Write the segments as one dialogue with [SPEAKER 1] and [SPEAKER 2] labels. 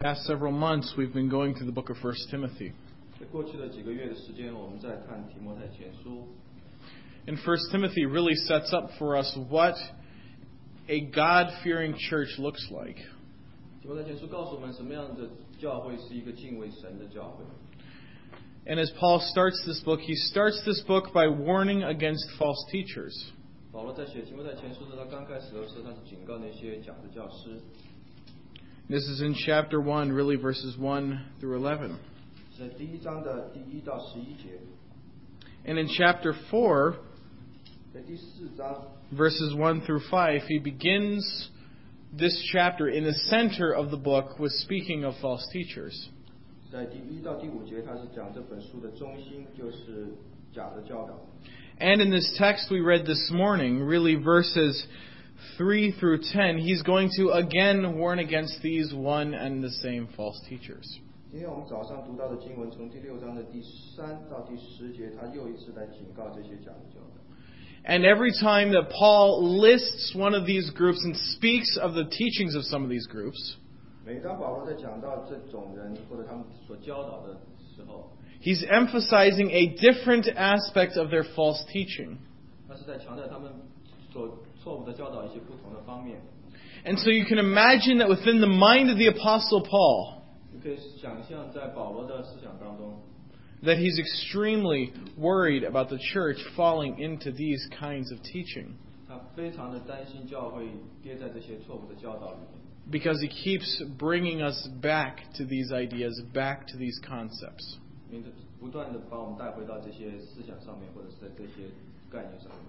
[SPEAKER 1] Past several months, we've been going through the book of 1 Timothy.
[SPEAKER 2] 在过去的几个月的时间，我们在看提摩太前书。
[SPEAKER 1] And 1 Timothy really sets up for us what a God-fearing church looks like.
[SPEAKER 2] 提摩太前书告诉我们什么样的教会是一个敬畏神的教会。
[SPEAKER 1] And as Paul starts this book, he starts this book by warning against false teachers.
[SPEAKER 2] 保罗在写提摩太前书的，他刚开始的时候，他是警告那些假的教师。
[SPEAKER 1] This is in chapter 1, really verses 1 through 11.
[SPEAKER 2] 在第一章的第1到11节。
[SPEAKER 1] And in chapter 4,
[SPEAKER 2] 在第4章
[SPEAKER 1] verses 1 through 5, he begins this chapter in the center of the book with speaking of false teachers.
[SPEAKER 2] 在第1到第5节，他是讲这本书的中心就是假的教导。
[SPEAKER 1] And in this text we read this morning, really verses 3 through 10, he's going to again warn against these one and the same false teachers.
[SPEAKER 2] 今天我们早上读到的经文，从第6章的第3到第10节，他又一次来警告这些假的教导。
[SPEAKER 1] And every time that Paul lists one of these groups and speaks of the teachings of some of these groups,
[SPEAKER 2] 每当保罗在讲到这种人或者他们所教导的时候，
[SPEAKER 1] he's emphasizing a different aspect of their false teaching.
[SPEAKER 2] 他是在强调他们所错误的教导一些不同的方面。
[SPEAKER 1] And so you can imagine that within the mind of the Apostle Paul,
[SPEAKER 2] 你可以想象在保罗的思想当中，
[SPEAKER 1] that he's extremely worried about the church falling into these kinds of teaching.
[SPEAKER 2] 他非常的担心教会跌在这些错误的教导里面。
[SPEAKER 1] Because he keeps bringing us back to these ideas, back to these concepts.
[SPEAKER 2] 不断的把我们带回到这些思想上面，或者是在这些概念上面。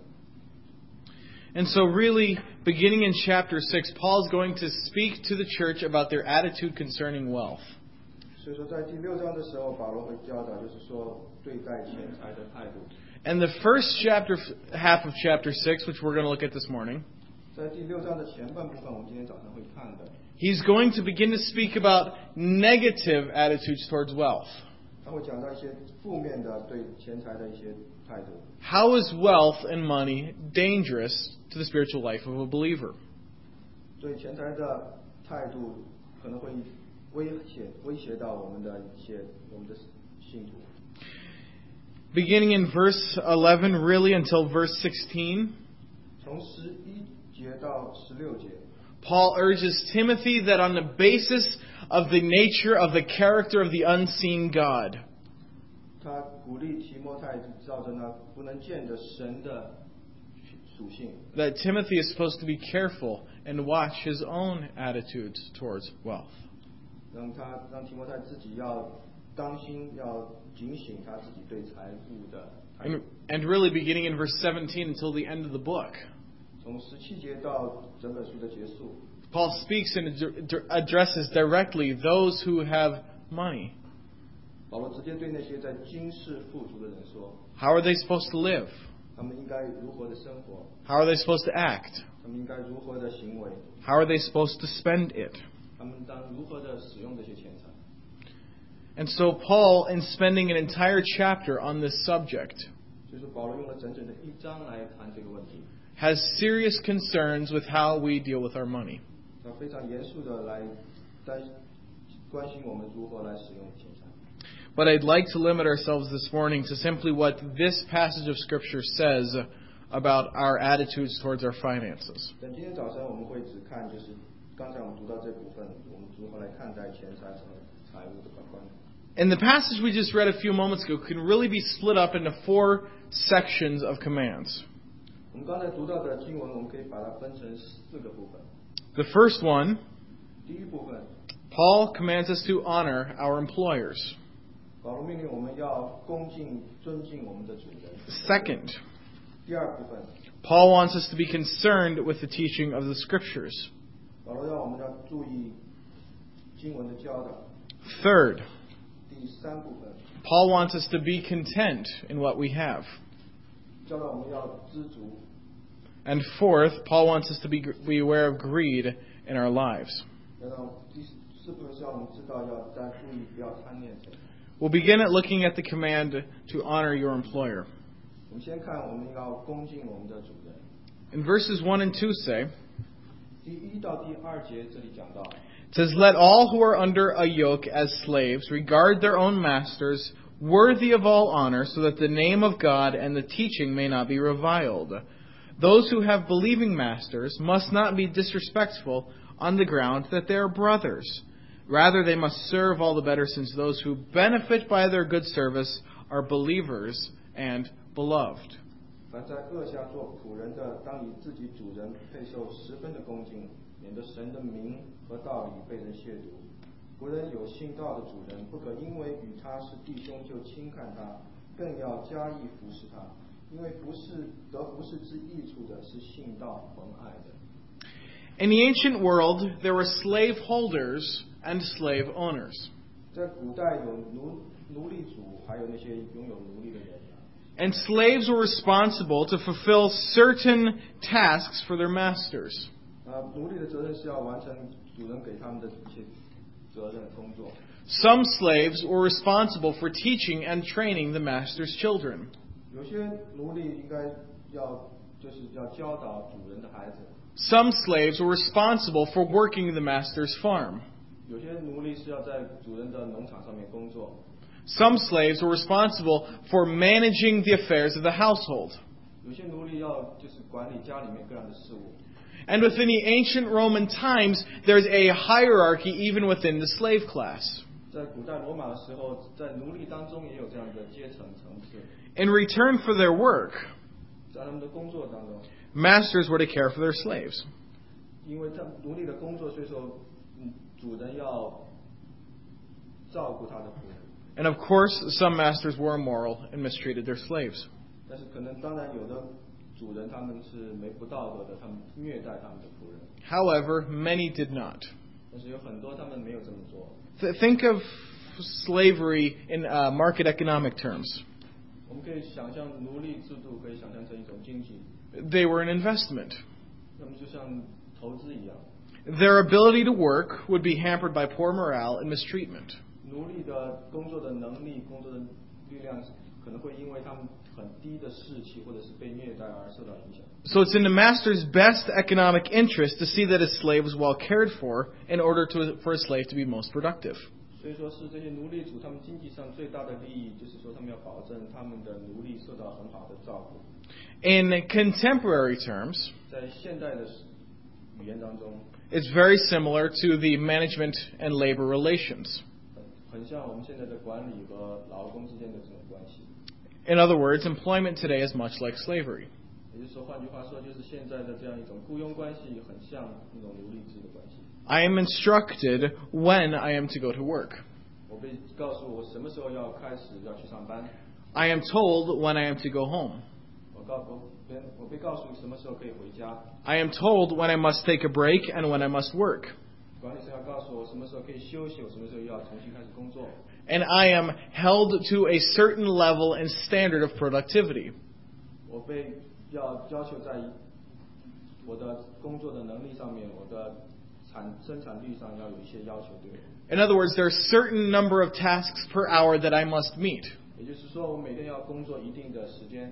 [SPEAKER 1] And so really, beginning in chapter 6, Paul's going to speak to the church about their attitude concerning wealth.
[SPEAKER 2] 所以说，在第6章的时候，保罗会教导，就是说对待钱财的态度。
[SPEAKER 1] And the first half of chapter 6, which we're going to look at this morning,
[SPEAKER 2] 在第6章的前半部分，我们今天早上会看的。
[SPEAKER 1] he's going to begin to speak about negative attitudes towards wealth.
[SPEAKER 2] 他会讲到一些负面的对钱财的一些态度。
[SPEAKER 1] How is wealth and money dangerous to the spiritual life of a believer?
[SPEAKER 2] 对钱财的态度可能会威胁到我们的信徒。
[SPEAKER 1] Beginning in verse 11, really until verse 16,
[SPEAKER 2] 从11节到16节。
[SPEAKER 1] Paul urges Timothy that on the basis of the nature of the character of the unseen God,
[SPEAKER 2] 他鼓励提摩太照着那不能见的神的属性，
[SPEAKER 1] that Timothy is supposed to be careful and watch his own attitudes towards wealth.
[SPEAKER 2] 让提摩太自己要当心，要警醒他自己对财富的态度。
[SPEAKER 1] And really beginning in verse 17 until the end of the book,
[SPEAKER 2] 从17节到整本书的结束，
[SPEAKER 1] Paul speaks and addresses directly those who have money.
[SPEAKER 2] 保罗直接对那些在今世富足的人说，
[SPEAKER 1] How are they supposed to live?
[SPEAKER 2] 他们应该如何的生活，
[SPEAKER 1] How are they supposed to act?
[SPEAKER 2] 他们应该如何的行为，
[SPEAKER 1] How are they supposed to spend it?
[SPEAKER 2] 他们当如何的使用这些钱财。
[SPEAKER 1] And so Paul, in spending an entire chapter on this subject,
[SPEAKER 2] 所以说保罗用了整整的1章来谈这个问题，
[SPEAKER 1] has serious concerns with how we deal with our money.
[SPEAKER 2] 他非常严肃的来关心我们如何来使用钱财。
[SPEAKER 1] But I'd like to limit ourselves this morning to simply what this passage of Scripture says about our attitudes towards our finances.
[SPEAKER 2] 但今天早晨我们会只看，就是刚才我们读到这部分，我们如何来看待钱财和财务的观念。
[SPEAKER 1] And the passage we just read a few moments ago can really be split up into 4 sections of commands.
[SPEAKER 2] 我们刚才读到的经文，我们可以把它分成4个部分。
[SPEAKER 1] The first one,
[SPEAKER 2] 第一部分，
[SPEAKER 1] Paul commands us to honor our employers.
[SPEAKER 2] 保罗命令我们要恭敬、尊敬我们的主人。
[SPEAKER 1] Second,
[SPEAKER 2] 第二部分，
[SPEAKER 1] Paul wants us to be concerned with the teaching of the Scriptures.
[SPEAKER 2] 保罗要我们要注意经文的教导。
[SPEAKER 1] Third,
[SPEAKER 2] 第三部分，
[SPEAKER 1] Paul wants us to be content in what we have.
[SPEAKER 2] 教导我们要知足。
[SPEAKER 1] And fourth, Paul wants us to be aware of greed in our lives.
[SPEAKER 2] 然后第4部分是要我们知道要注意不要贪恋钱财。
[SPEAKER 1] We'll begin at looking at the command to honor your employer.
[SPEAKER 2] 我们先看我们要恭敬我们的主人。
[SPEAKER 1] In verses 1 and 2 say,
[SPEAKER 2] 第1到第2节这里讲到，
[SPEAKER 1] It says, "Let all who are under a yoke as slaves regard their own masters worthy of all honor, so that the name of God and the teaching may not be reviled. Those who have believing masters must not be disrespectful on the ground that they are brothers. Rather, they must serve all the better, since those who benefit by their good service are believers and beloved."
[SPEAKER 2] 凡在恶下做仆人的，当以自己主人配受十分的恭敬，免得神的名和道理被人亵渎。仆人有信道的主人，不可因为与他是弟兄就轻看他，更要加以服侍他，因为服侍之益处的是信道蒙爱的。
[SPEAKER 1] In the ancient world, there were slave holders and slave owners.
[SPEAKER 2] 在古代有奴隶主，还有那些拥有奴隶的人。
[SPEAKER 1] And slaves were responsible to fulfill certain tasks for their masters.
[SPEAKER 2] 奴隶的责任是要完成主人给他们的一些责任工作。
[SPEAKER 1] Some slaves were responsible for teaching and training the master's children.
[SPEAKER 2] 有些奴隶应该要教导主人的孩子。
[SPEAKER 1] Some slaves were responsible for working the master's farm.
[SPEAKER 2] 有些奴隶是要在主人的农场上面工作。
[SPEAKER 1] Some slaves were responsible for managing the affairs of the household.
[SPEAKER 2] 有些奴隶要管理家里面各样的事务。
[SPEAKER 1] And within the ancient Roman times, there's a hierarchy even within the slave class.
[SPEAKER 2] 在古代罗马的时候，在奴隶当中也有这样的阶层层次。
[SPEAKER 1] In return for their work,
[SPEAKER 2] 在他们的工作当中
[SPEAKER 1] masters were to care for their slaves.
[SPEAKER 2] 因为他奴隶的工作，所以说主人要照顾他的仆人。
[SPEAKER 1] And of course, some masters were immoral and mistreated their slaves.
[SPEAKER 2] 但是当然有的主人他们是不道德的，他们虐待他们的仆人。
[SPEAKER 1] However, many did not.
[SPEAKER 2] 但是有很多他们没有这么做。
[SPEAKER 1] Think of slavery in market economic terms.
[SPEAKER 2] 我们可以想象奴隶制度，可以想象成一种经济。
[SPEAKER 1] They were an investment.
[SPEAKER 2] 那么就像投资一样。
[SPEAKER 1] Their ability to work would be hampered by poor morale and mistreatment.
[SPEAKER 2] 奴隶的工作的能力、工作的力量，可能会因为他们很低的士气或者是被虐待而受到影响。
[SPEAKER 1] So it's in the master's best economic interest to see that his slave is well cared for in order for his slave to be most productive.
[SPEAKER 2] 所以说是这些奴隶主他们经济上最大的利益，就是说他们要保证他们的奴隶受到很好的照顾。
[SPEAKER 1] In contemporary terms,
[SPEAKER 2] 在现代的语言当中
[SPEAKER 1] it's very similar to the management and labor relations.
[SPEAKER 2] 很像我们现在的管理和劳工之间的这种关系。
[SPEAKER 1] In other words, employment today is much like slavery.
[SPEAKER 2] 也就是说，换句话说，就是现在的这样一种雇佣关系，很像那种奴隶制的关系。
[SPEAKER 1] I am instructed when I am to go to work.
[SPEAKER 2] 我被告诉我什么时候要开始要去上班。
[SPEAKER 1] I am told when I am to go home.
[SPEAKER 2] 我被告诉什么时候可以回家。
[SPEAKER 1] I am told when I must take a break and when I must work.
[SPEAKER 2] 管理层要告诉我什么时候可以休息，我什么时候要重新开始工作。
[SPEAKER 1] And I am held to a certain level and standard of productivity.
[SPEAKER 2] 我被要求在我的工作的能力上面，我的生产率上要有一些要求对我。
[SPEAKER 1] In other words, there are a certain number of tasks per hour that I must meet.
[SPEAKER 2] 也就是说，我每天要工作一定的时间。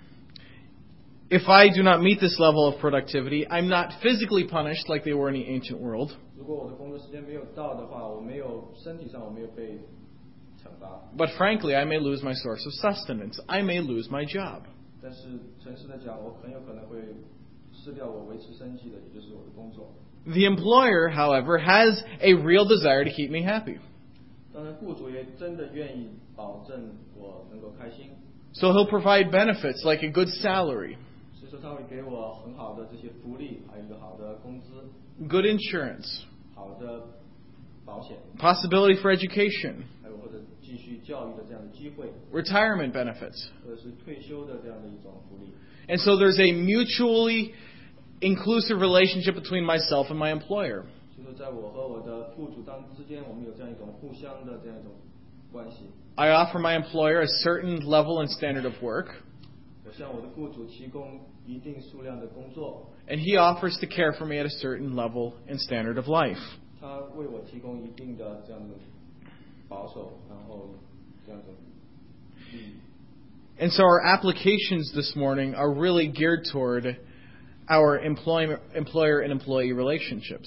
[SPEAKER 1] If I do not meet this level of productivity, I'm not physically punished like they were in the ancient world.
[SPEAKER 2] 如果我的工作时间没有到的话，我没有身体上我没有被惩罚。
[SPEAKER 1] But frankly, I may lose my source of sustenance. I may lose my job.
[SPEAKER 2] 但是诚实的讲，我很有可能会失掉我维持生计的，也就是我的工作。
[SPEAKER 1] The employer, however, has a real desire to keep me happy.
[SPEAKER 2] 当然，雇主也真的愿意保证我能够开心。
[SPEAKER 1] So he'll provide benefits like a good salary,
[SPEAKER 2] 所以说他会给我很好的这些福利，还有一个好的工资，
[SPEAKER 1] good insurance,
[SPEAKER 2] 好的保险，
[SPEAKER 1] possibility for education,
[SPEAKER 2] 还有或者继续教育的这样的机会，
[SPEAKER 1] retirement benefits.
[SPEAKER 2] 或者是退休的这样的一种福利。
[SPEAKER 1] And so there's a mutually inclusive relationship between myself and my employer.
[SPEAKER 2] 所以说，在我和我的雇主之间，我们有这样一种互相的这样一种关系。
[SPEAKER 1] I offer my employer a certain level and standard of work,
[SPEAKER 2] 我向我的雇主提供一定数量的工作，
[SPEAKER 1] and he offers to care for me at a certain level and standard of life.
[SPEAKER 2] 他为我提供一定的这样的保守，然后这样的利益。
[SPEAKER 1] And so our applications this morning are really geared toward our employer and employee relationships.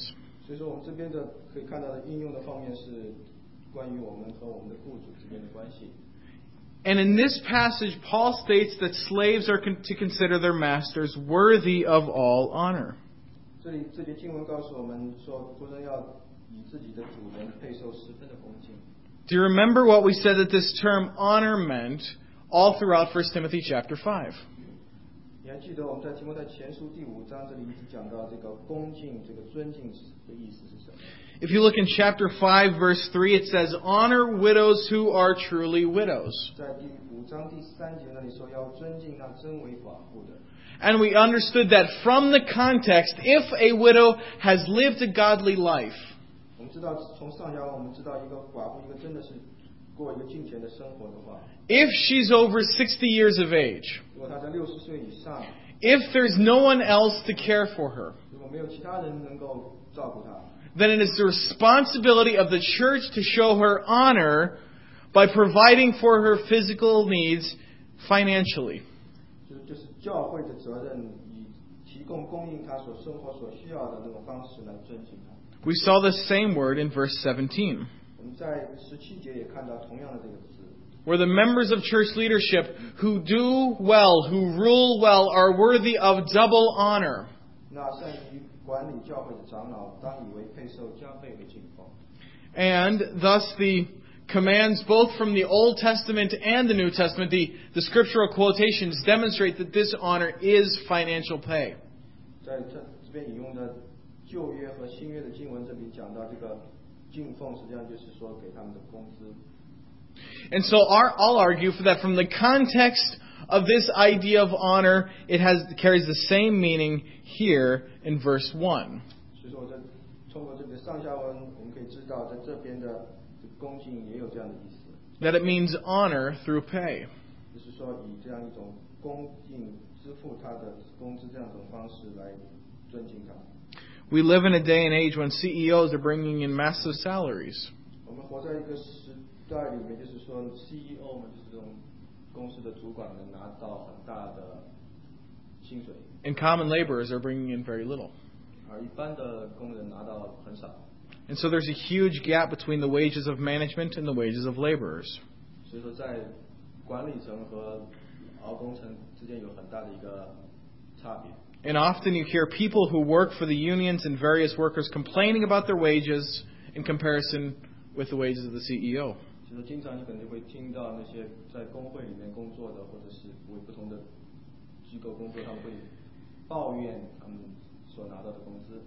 [SPEAKER 2] 所以说我们这边的可以看到的应用的方面是关于我们和我们的雇主之间的关系。
[SPEAKER 1] And in this passage, Paul states that slaves are to consider their masters worthy of all honor.
[SPEAKER 2] 这里这节经文告诉我们说，仆人要以自己的主人配受十分的恭敬。
[SPEAKER 1] Do you remember what we said that this term honor meant all throughout 1 Timothy chapter 5?
[SPEAKER 2] 你还记得我们在提摩太前书第5章这里一直讲到这个恭敬、这个尊敬的意思是什么？
[SPEAKER 1] If you look in chapter 5, verse 3, it says, honor widows who are truly widows.
[SPEAKER 2] 在第5章第3节那里说要尊敬那真为寡妇的。
[SPEAKER 1] And we understood that from the context, if a widow has lived a godly life,
[SPEAKER 2] 我们知道从上下文我们知道一个寡妇，一个真的是过一个敬虔的生活的话，
[SPEAKER 1] if she's over 60 years of age,
[SPEAKER 2] 如果她在60岁以上，
[SPEAKER 1] if there's no one else to care for her,
[SPEAKER 2] 如果没有其他人能够照顾她，
[SPEAKER 1] then it is the responsibility of the church to show her honor by providing for her physical needs financially.
[SPEAKER 2] 就是教会的责任，以提供供应她所生活所需要的那种方式来尊敬她。
[SPEAKER 1] We saw the same word in verse 17,
[SPEAKER 2] 我们在17节也看到同样的这个字，
[SPEAKER 1] where the members of church leadership who do well, who rule well, are worthy of double honor.
[SPEAKER 2] 那善于管理教会的长老，当以为配受加倍的敬奉。
[SPEAKER 1] And thus the commands both from the Old Testament and the New Testament, the scriptural quotations demonstrate that this honor is financial pay.
[SPEAKER 2] 在这边引用的旧约和新约的经文，这里讲到这个敬奉，实际上就是说给他们的工资。
[SPEAKER 1] And so I'll argue for that from the context of this idea of honor, it carries the same meaning here in verse 1.
[SPEAKER 2] 所以说，通过这个上下文，我们可以知道，在这边的恭敬也有这样的意思，
[SPEAKER 1] That it means honor through pay.
[SPEAKER 2] 就是说以这样一种恭敬支付他的工资这样一种方式来尊敬他。
[SPEAKER 1] We live in a day and age when CEOs are bringing in massive salaries.
[SPEAKER 2] 我们活在一个时代里面，就是说 CEO 们就是这种公司的主管能拿到很大的薪水，
[SPEAKER 1] And common laborers are bringing in very little.
[SPEAKER 2] 而一般的工人拿到很少。
[SPEAKER 1] And so there's a huge gap between the wages of management and the wages of laborers.
[SPEAKER 2] 所以说，在管理层和劳工层之间有很大的一个差别。
[SPEAKER 1] And often you hear people who work for the unions and various workers complaining about their wages in comparison with the wages of the CEO.
[SPEAKER 2] 所以说，经常你可能会听到那些在工会里面工作的，或者是为不同的机构工作，他们会抱怨他们所拿到的工资。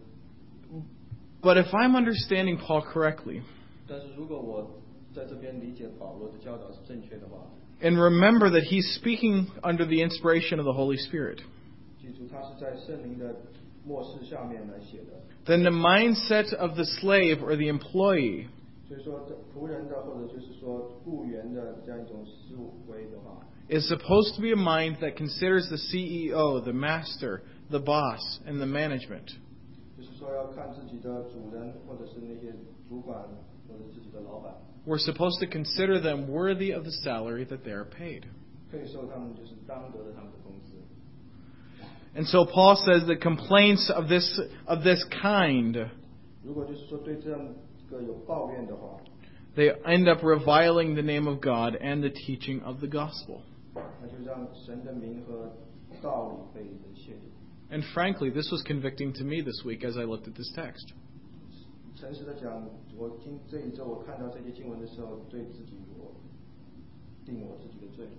[SPEAKER 1] But if I'm understanding Paul correctly,
[SPEAKER 2] 但是如果我在这边理解保罗的教导是正确的话，
[SPEAKER 1] and remember that he's speaking under the inspiration of the Holy Spirit,
[SPEAKER 2] 记住他是在圣灵的默示下面来写的。
[SPEAKER 1] then the mindset of the slave or the employee
[SPEAKER 2] 所以说，仆人的或者就是说雇员的这样一种思维的话，
[SPEAKER 1] is supposed to be a mind that considers the CEO, the master, the boss, and the management.
[SPEAKER 2] 就是说要看自己的主人或者是那些主管或者自己的老板，
[SPEAKER 1] We're supposed to consider them worthy of the salary that they are paid.
[SPEAKER 2] 配受他们就是当得的他们的工资。
[SPEAKER 1] And so Paul says that complaints of this kind,
[SPEAKER 2] 如果就是说对这样一个有抱怨的话，
[SPEAKER 1] they end up reviling the name of God and the teaching of the gospel.
[SPEAKER 2] 那就让神的名和道理被人亵渎。
[SPEAKER 1] And frankly, this was convicting to me this week as I looked at this text.
[SPEAKER 2] 诚实的讲，我今这一周我看到这些经文的时候，对自己我定我自己的罪。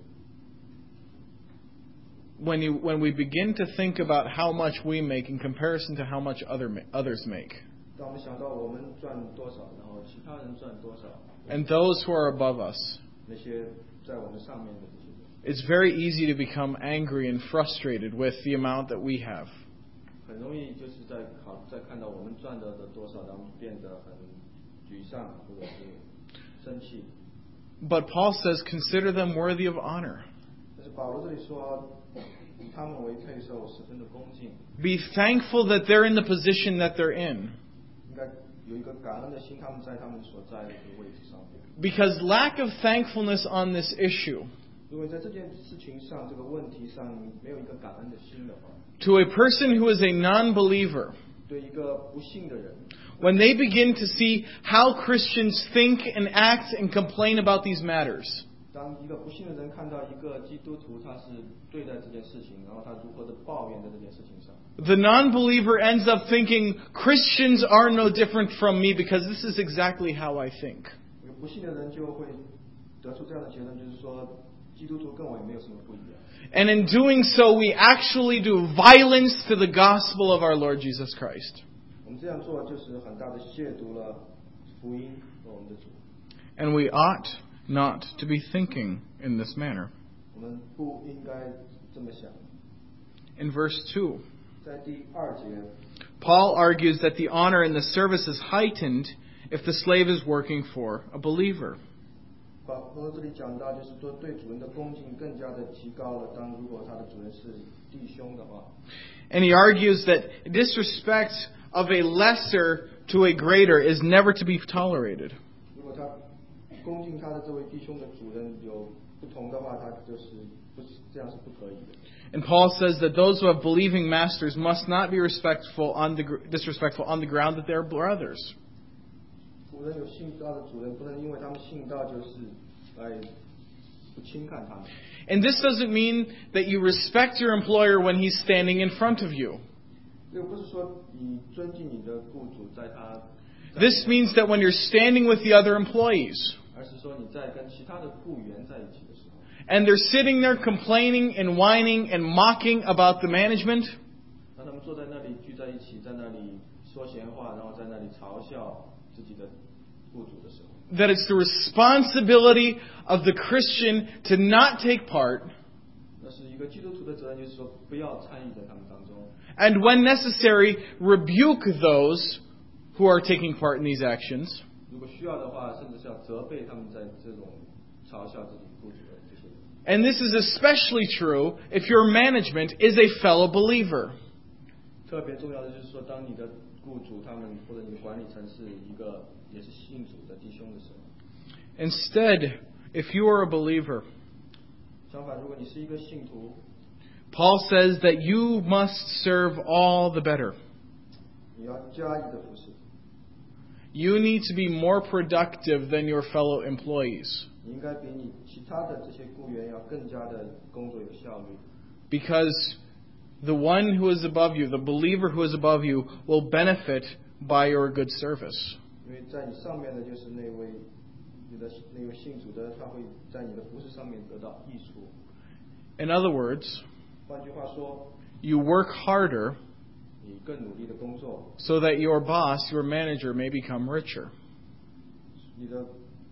[SPEAKER 1] When we begin to think about how much we make in comparison to how much others make,
[SPEAKER 2] 当我们想到我们赚多少，然后其他人赚多少，
[SPEAKER 1] and those who are above us,
[SPEAKER 2] 那些在我们上面的这些人，
[SPEAKER 1] it's very easy to become angry and frustrated with the amount that we have.
[SPEAKER 2] 很容易就是在看到我们赚的多少，然后变得很沮丧或者是生气。
[SPEAKER 1] But Paul says, consider them worthy of honor.
[SPEAKER 2] 但是保罗这里说，以他们为配受，十分的恭敬，
[SPEAKER 1] Be thankful that they're in the position that they're in.
[SPEAKER 2] 应该有一个感恩的心，他们在他们所在的这个位置上面。
[SPEAKER 1] Because lack of thankfulness on this issue,
[SPEAKER 2] 如果在这件事情上、这个问题上没有一个感恩的心的话，
[SPEAKER 1] to a person who is a non-believer,
[SPEAKER 2] 对一个不信的人，
[SPEAKER 1] when they begin to see how Christians think and act and complain about these matters.
[SPEAKER 2] 当一个不信的人看到一个基督徒他是对待这件事情，然后他如何的抱怨在这件事情上，
[SPEAKER 1] The non-believer ends up thinking, Christians are no different from me because this is exactly how I think.
[SPEAKER 2] 一个不信的人就会得出这样的结论，就是说基督徒跟我也没有什么不一样。
[SPEAKER 1] And in doing so, we actually do violence to the gospel of our Lord Jesus Christ.
[SPEAKER 2] 我们这样做就是很大的亵渎了福音和我们的主。
[SPEAKER 1] And we ought not to be thinking in this manner.
[SPEAKER 2] 我们不应该这么想。
[SPEAKER 1] In verse 2,
[SPEAKER 2] 在第2节，
[SPEAKER 1] Paul argues that the honor in the service is heightened if the slave is working for a believer.
[SPEAKER 2] 保罗这里讲到，就是说对主人的恭敬更加的提高了。当如果他的主人是弟兄的话，
[SPEAKER 1] And he argues that disrespect of a lesser to a greater is never to be tolerated.
[SPEAKER 2] 如果他恭敬他的这位弟兄的主人有不同的话，他就是不是这样是不可以的。
[SPEAKER 1] And Paul says that those who have believing masters must not be disrespectful on the ground that they're brothers.
[SPEAKER 2] 主人有信道的主人，不能因为他们信道就是来不轻看他们。
[SPEAKER 1] And this doesn't mean that you respect your employer when he's standing in front of you.
[SPEAKER 2] 这个不是说你尊敬你的雇主在他，
[SPEAKER 1] This means that when you're standing with the other employees,
[SPEAKER 2] 而是说你在跟其他的雇员在一起的时候，
[SPEAKER 1] and they're sitting there complaining and whining and mocking about the management,
[SPEAKER 2] 当他们坐在那里聚在一起，在那里说闲话，然后在那里嘲笑自己的雇主的时候，
[SPEAKER 1] that it's the responsibility of the Christian to not take part,
[SPEAKER 2] 那是一个基督徒的责任，就是说不要参与在他们当中。
[SPEAKER 1] and when necessary, rebuke those who are taking part in these actions.
[SPEAKER 2] 如果需要的话，甚至是要责备他们在这种嘲笑自己雇主的这些人。
[SPEAKER 1] And this is especially true if your management is a fellow believer.
[SPEAKER 2] 特别重要的就是说，当你的雇主他们或者你的管理层是一个也是信主的弟兄的时候，
[SPEAKER 1] Instead, if you are a believer,
[SPEAKER 2] 相反，如果你是一个信徒，
[SPEAKER 1] Paul says that you must serve all the better.
[SPEAKER 2] 你要加以的服侍，
[SPEAKER 1] You need to be more productive than your fellow employees,
[SPEAKER 2] 你应该比你其他的这些雇员要更加的工作有效率，
[SPEAKER 1] because the one who is above you, the believer who is above you, will benefit by your good service.
[SPEAKER 2] 因为在你上面的就是那位信主的，他会在你的服侍上面得到益处。
[SPEAKER 1] In other words,
[SPEAKER 2] 换句话说，
[SPEAKER 1] you work harder
[SPEAKER 2] 你更努力的工作，
[SPEAKER 1] so that your boss, your manager, may become richer.
[SPEAKER 2] 你的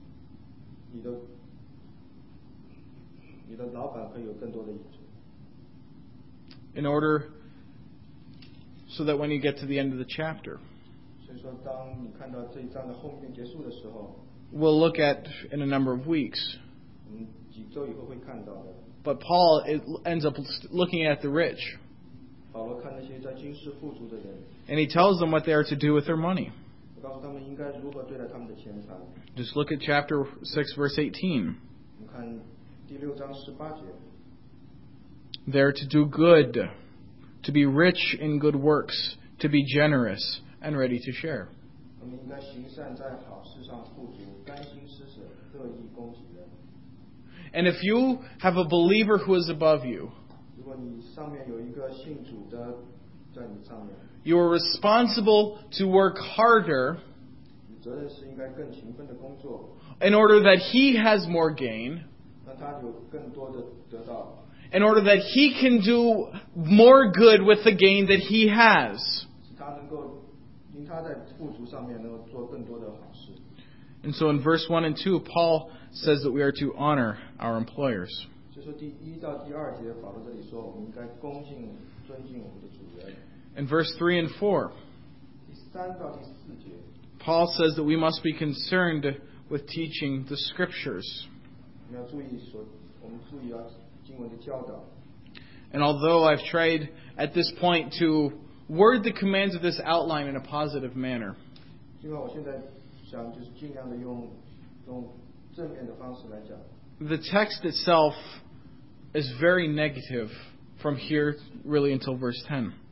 [SPEAKER 2] 老板可以有更多的益处。
[SPEAKER 1] In order so that when you get to the end of the chapter,
[SPEAKER 2] 所以说，当你看到这一章的后面结束的时候，
[SPEAKER 1] we'll look at in a number of weeks.
[SPEAKER 2] 我们几周以后会看到的。
[SPEAKER 1] But Paul ends up looking at the rich,
[SPEAKER 2] 保罗看那些在军事富足的人，
[SPEAKER 1] and he tells them what they are to do with their money.
[SPEAKER 2] 我告诉他们应该如何对待他们的钱财。
[SPEAKER 1] Just look at chapter 6, verse 18.
[SPEAKER 2] 我们看第6章18节，
[SPEAKER 1] They're to do good, to be rich in good works, to be generous and ready to share.
[SPEAKER 2] 我们应该行善，在好事上富足，甘心施舍，乐意供给人。
[SPEAKER 1] And if you have a believer who is above you,
[SPEAKER 2] 如果你上面有一个信主的在你上面，
[SPEAKER 1] you are responsible to work harder
[SPEAKER 2] 你责任是应该更勤奋的工作，
[SPEAKER 1] in order that he has more gain,
[SPEAKER 2] 让他有更多的得到，
[SPEAKER 1] in order that he can do more good with the gain that he has.
[SPEAKER 2] 使他能够因他在富足上面能够做更多的好事。
[SPEAKER 1] And so in verse 1 and 2, Paul says that we are to honor our employers.
[SPEAKER 2] 所以说第1到第2节，保罗这里说，我们应该恭敬、尊敬我们的主人。
[SPEAKER 1] In verse 3 and 4,
[SPEAKER 2] 第3到第4节，
[SPEAKER 1] Paul says that we must be concerned with teaching the Scriptures.
[SPEAKER 2] 我们要注意经文的教导。
[SPEAKER 1] And although I've tried at this point to word the commands of this outline in a positive manner,
[SPEAKER 2] 尽管我现在想就是尽量的用正面的方式来讲，
[SPEAKER 1] the text itself is very negative from here really until verse 10.
[SPEAKER 2] 但是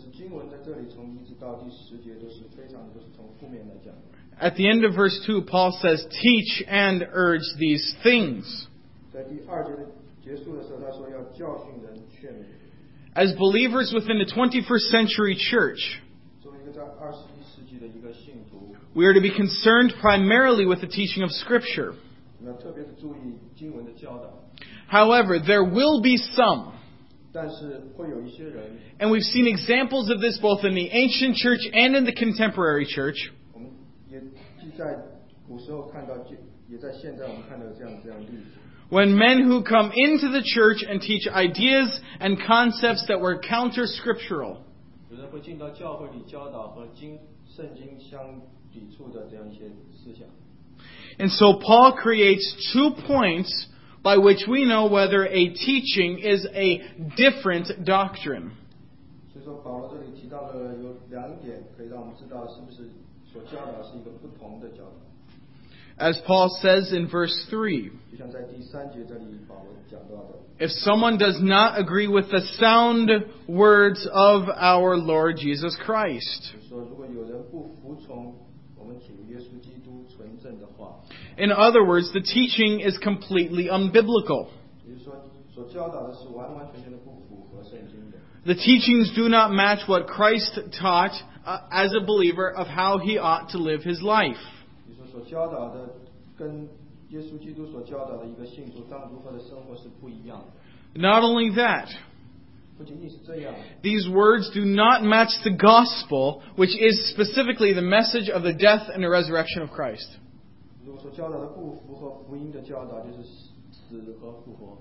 [SPEAKER 2] 经文在这里从1直到第10节都是从负面来讲的。
[SPEAKER 1] At the end of verse 2, Paul says, "Teach and urge these things."
[SPEAKER 2] 在第2节的结束的时候，他说要教训人、劝勉。
[SPEAKER 1] As believers within the 21st century church,
[SPEAKER 2] 作为一个在21世纪的一个信徒，
[SPEAKER 1] we are to be concerned primarily with the teaching of Scripture.
[SPEAKER 2] 我们要特别的注意经文的教导。
[SPEAKER 1] However, there will be some,
[SPEAKER 2] 但是会有一些人，
[SPEAKER 1] and we've seen examples of this both in the ancient church and in the contemporary church,
[SPEAKER 2] 我们也既在古时候看到，也在现在我们看到这样的例子。
[SPEAKER 1] when men who come into the church and teach ideas and concepts that were counter-scriptural.
[SPEAKER 2] 有人会进到教会里教导和圣经相抵触的这样一些思想。
[SPEAKER 1] And so Paul creates 2 points by which we know whether a teaching is a different doctrine.
[SPEAKER 2] 所以说，保罗这里提到了有2点，可以让我们知道是不是所教导是一个不同的教导。
[SPEAKER 1] As Paul says in verse 3,
[SPEAKER 2] 就像在第3节这里保罗讲到的，
[SPEAKER 1] if someone does not agree with the sound words of our Lord Jesus Christ.
[SPEAKER 2] 就是说，如果有人不服从我们主耶稣基督纯正的话，
[SPEAKER 1] In other words, the teaching is completely unbiblical.
[SPEAKER 2] 也就是说，所教导的是完完全全的不符合圣经的。
[SPEAKER 1] The teachings do not match what Christ taught as a believer of how he ought to live his life.
[SPEAKER 2] 也就是说，所教导的跟耶稣基督所教导的一个信徒当如何的生活是不一样的。
[SPEAKER 1] Not only that,
[SPEAKER 2] 不仅仅是这样，
[SPEAKER 1] these words do not match the gospel, which is specifically the message of the death and the resurrection of Christ.
[SPEAKER 2] 如果所教导的不符合福音的教导，就是死和复活。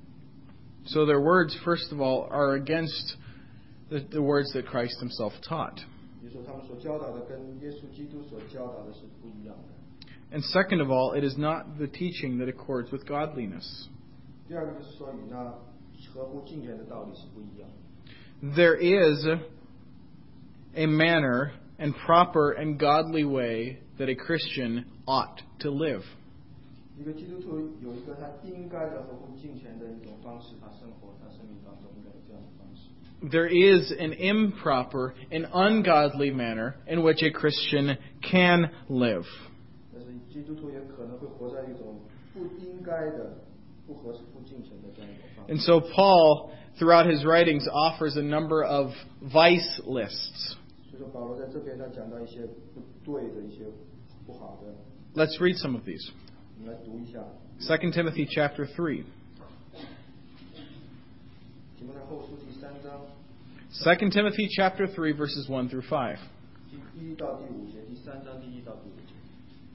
[SPEAKER 1] So their words, first of all, are against the words that Christ himself taught.
[SPEAKER 2] 也就是说，他们所教导的跟耶稣基督所教导的是不一样的。
[SPEAKER 1] And second of all, it is not the teaching that accords with godliness.
[SPEAKER 2] 第二个就是说，与那合乎敬虔的道理是不一样的。
[SPEAKER 1] There is a manner and proper and godly way that a Christian ought to live.
[SPEAKER 2] 一个基督徒有一个他应该的合乎敬虔的一种方式，他生活，他生命当中应该有这样的方式。
[SPEAKER 1] There is an improper and ungodly manner in which a Christian can live.
[SPEAKER 2] 但是基督徒也可能会活在一种不应该的、不合适、不敬虔的这样一种方式。
[SPEAKER 1] And so Paul, throughout his writings, offers a number of vice lists.
[SPEAKER 2] 所以说，保罗在这边他讲到一些不对的、一些不好的，
[SPEAKER 1] Let's read some of these.
[SPEAKER 2] 我们来读一下。
[SPEAKER 1] 2 Timothy chapter 3.
[SPEAKER 2] 提摩太后书第3章
[SPEAKER 1] 2 Timothy chapter 3, verses 1 through 5.
[SPEAKER 2] 第1到第5节，第3章第1到第5节。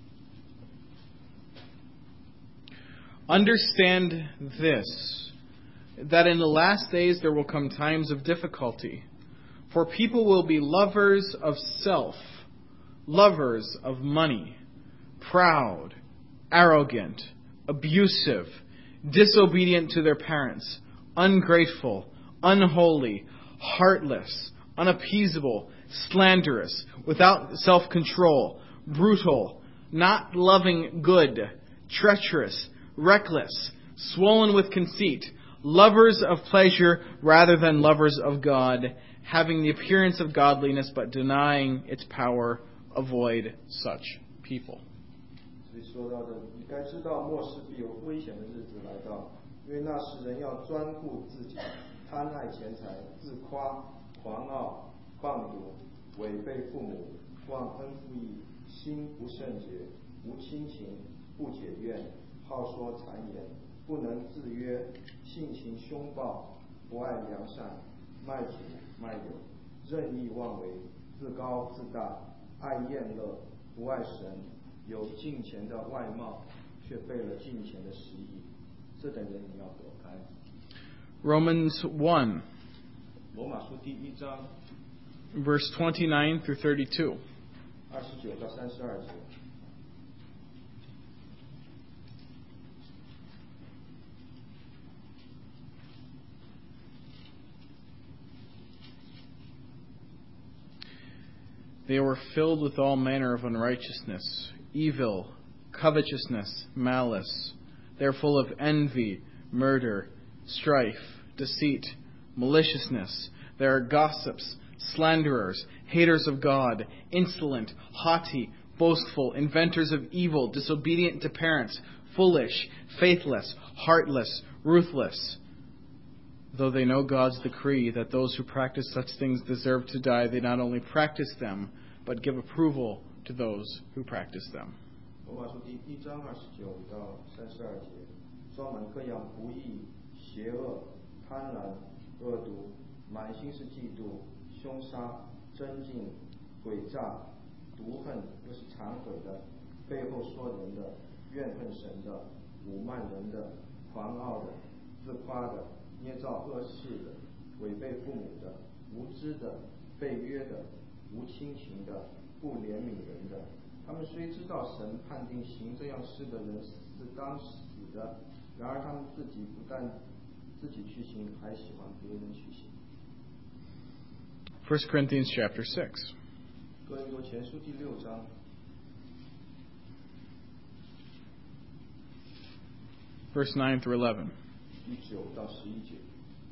[SPEAKER 1] Understand this, that in the last days there will come times of difficulty. For people will be lovers of self, lovers of money, proud, arrogant, abusive, disobedient to their parents, ungrateful, unholy, heartless, unappeasable, slanderous, without self-control, brutal, not loving good, treacherous, reckless, swollen with conceit, lovers of pleasure rather than lovers of God, having the appearance of godliness but denying its power. Avoid such people.
[SPEAKER 2] 所以说到的，你该知道末世必有危险的日子来到，因为那时人要专顾自己，贪爱钱财，自夸，狂傲，放毒，违背父母，忘恩负义，心不圣洁，无亲情，不解怨，好说谗言，不能自约，性情凶暴，不爱良善，卖主卖友，任意妄为，自高自大，爱厌乐，不爱神，有敬虔的外貌，却背了敬虔的实意，这等人你要躲开。
[SPEAKER 1] Romans 1,
[SPEAKER 2] 罗马书第1章
[SPEAKER 1] verse 29 through 32.
[SPEAKER 2] 29到32节。
[SPEAKER 1] They were filled with all manner of unrighteousness, evil, covetousness, malice. They are full of envy, murder, strife, deceit, maliciousness. They are gossips, slanderers, haters of God, insolent, haughty, boastful, inventors of evil, disobedient to parents, foolish, faithless, heartless, ruthless. Though they know God's decree that those who practice such things deserve to die, they not only practice them, but give approval to those who practice them.
[SPEAKER 2] 罗马书第1章29到32节，装满各样不义、邪恶、贪婪、恶毒，满心是嫉妒、凶杀、争竞、诡诈、毒恨，又是馋悔的，背后说人的，怨恨神的，侮慢人的，狂傲的，自夸的，捏造恶事的，违背父母的，无知的，背约的，无亲情的，不怜悯人的。他们虽知道神判定行这样事的人是当死的，然而他们自己不但自己去行，还喜欢别人去行。
[SPEAKER 1] 1 Corinthians chapter 6.
[SPEAKER 2] 哥林多前书第6章
[SPEAKER 1] verse 9 through 11.
[SPEAKER 2] 第9到11节。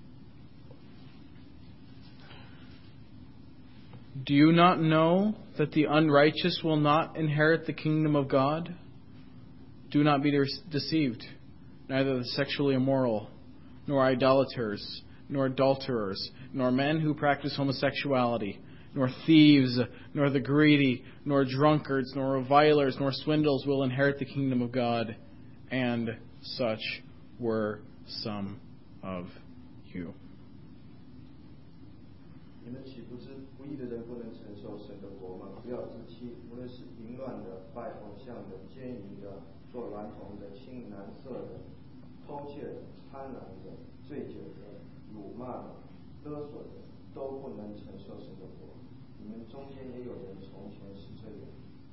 [SPEAKER 1] Do you not know that the unrighteous will not inherit the kingdom of God? Do not be deceived. Neither the sexually immoral, nor idolaters, nor adulterers, nor men who practice homosexuality, nor thieves, nor the greedy, nor drunkards, nor revilers, nor swindlers will inherit the kingdom of God. And such were some of you.
[SPEAKER 2] 你们岂不知不义的人不能承受神的国吗？不要自欺，无论是淫乱的、拜偶像的、奸淫的、做娈童的、青蓝色的、偷窃的、贪婪的、醉酒的、辱骂的、勒索的，都不能承受神的国。你们中间也有人从前是这样。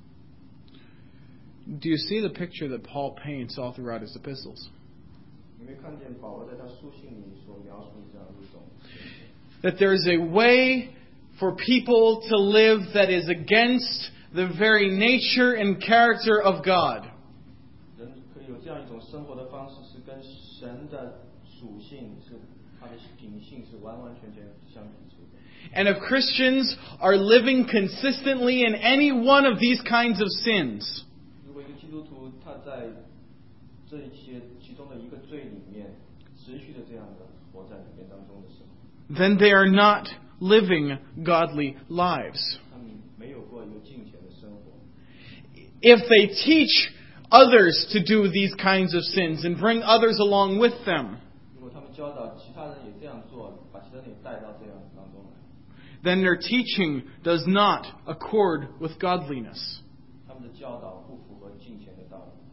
[SPEAKER 1] Do you see the picture that Paul paints all throughout his epistles?
[SPEAKER 2] 你没看见保罗在他书信里所描述的这样一种？
[SPEAKER 1] That there is a way for people to live that is against the very nature and character of God.
[SPEAKER 2] 人可以有这样一种生活的方式，是跟神的属性是他的品性是完完全全相抵触的。
[SPEAKER 1] And if Christians are living consistently in any one of these kinds of sins,
[SPEAKER 2] 如果一个基督徒他在这一些其中的一个罪里面持续的这样的活在里面当中的时候，
[SPEAKER 1] then they are not living godly lives.
[SPEAKER 2] 他们没有过一个敬虔的生活。
[SPEAKER 1] If they teach others to do these kinds of sins and bring others along with them,
[SPEAKER 2] 如果他们教导其他人也这样做，把其他人也带到这样当中来，
[SPEAKER 1] then their teaching does not accord with godliness.
[SPEAKER 2] 他们的教导不符合敬虔的道理。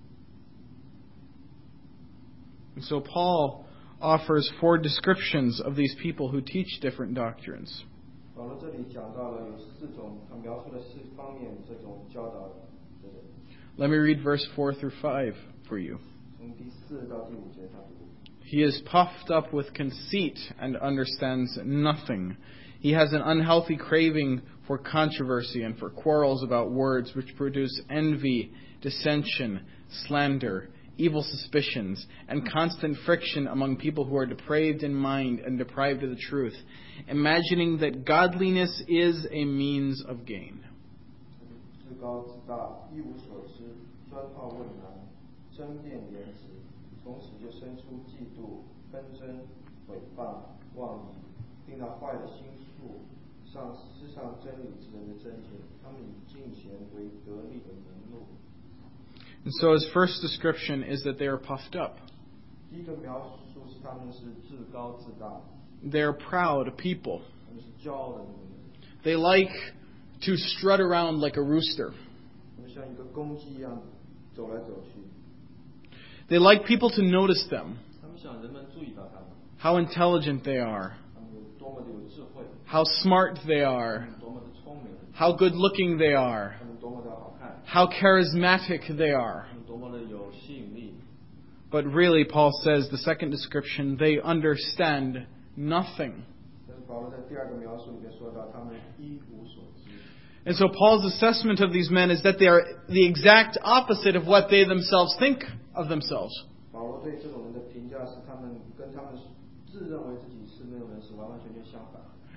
[SPEAKER 1] And so Paul offers 4 descriptions of these people who teach different doctrines.
[SPEAKER 2] 保罗这里讲到了有4种，他描述了4方面这种教导的人。
[SPEAKER 1] Let me read verse 4 through 5 for you.
[SPEAKER 2] 从第4到第5节他读。
[SPEAKER 1] He is puffed up with conceit and understands nothing. He has an unhealthy craving for controversy and for quarrels about words which produce envy, dissension, slander, evil suspicions, and constant friction among people who are depraved in mind and deprived of the truth, imagining that godliness is a means of gain.
[SPEAKER 2] 自高自大，一无所知，专好问难，争辩言辞，从此就生出嫉妒、纷争、诽谤、妄议，并那坏的心术，世上真理之人的真见，他们以敬虔为得利的门路。
[SPEAKER 1] And so his first description is that they are puffed up.
[SPEAKER 2] 第一个描述是他们是自高自大，
[SPEAKER 1] They are proud people.
[SPEAKER 2] 他们是骄傲的人，
[SPEAKER 1] They like to strut around like a rooster.
[SPEAKER 2] 他们像一个公鸡一样走来走去，
[SPEAKER 1] They like people to notice them,
[SPEAKER 2] 他们想人们注意到他们，
[SPEAKER 1] how intelligent they are,
[SPEAKER 2] 他们有多么的有智慧，
[SPEAKER 1] how smart they
[SPEAKER 2] 他
[SPEAKER 1] are,
[SPEAKER 2] 们多么的聪明，
[SPEAKER 1] how good looking they are,
[SPEAKER 2] 他们多么的好看，
[SPEAKER 1] how charismatic they are.
[SPEAKER 2] 他们多么的有吸引力。
[SPEAKER 1] But really, Paul says, the second description, they understand nothing.
[SPEAKER 2] 但是保罗在第2个描述里面说到，他们一无所知。
[SPEAKER 1] And so Paul's assessment of these men is that they are the exact opposite of what they themselves think of themselves.
[SPEAKER 2] 保罗对这种人的评价是，他们跟他们自认为自己是那种人是完完全全相反。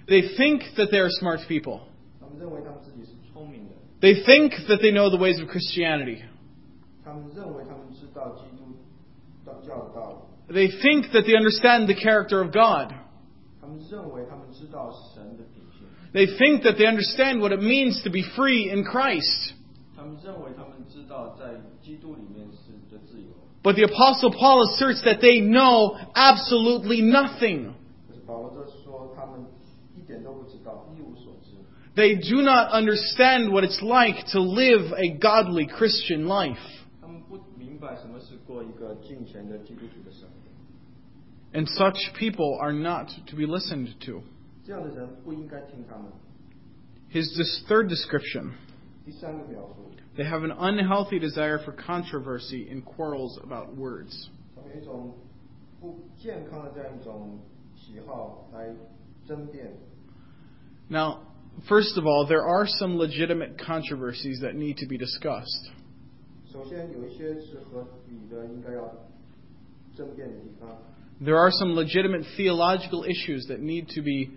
[SPEAKER 1] They think that they are smart people.
[SPEAKER 2] 他们认为他们自己是聪明的，
[SPEAKER 1] They think that they know the ways of Christianity.
[SPEAKER 2] 他们认为他们知道基督教的道理，
[SPEAKER 1] They think that they understand the character of God.
[SPEAKER 2] 他们认为他们知道神的品性，
[SPEAKER 1] They think that they understand what it means to be free in Christ.
[SPEAKER 2] 他们认为他们知道在基督里面是的自由。
[SPEAKER 1] But the Apostle Paul asserts that they know absolutely nothing.
[SPEAKER 2] 可是保罗这说他们一点都不知道，一无所知，
[SPEAKER 1] They do not understand what it's like to live a godly Christian life.
[SPEAKER 2] 他们不明白什么是过一个敬虔的基督徒的生活。
[SPEAKER 1] And such people are not to be listened to.
[SPEAKER 2] 这样的人不应该听他们。
[SPEAKER 1] His third description.
[SPEAKER 2] 第三个描述，
[SPEAKER 1] They have an unhealthy desire for controversy and quarrels about words.
[SPEAKER 2] 他们有一种不健康的这样一种喜好来争辩。
[SPEAKER 1] Now, first of all, there are some legitimate controversies that need to be discussed.
[SPEAKER 2] 首先有一些是合理的，应该要争辩的地方。
[SPEAKER 1] There are some legitimate theological issues that need to be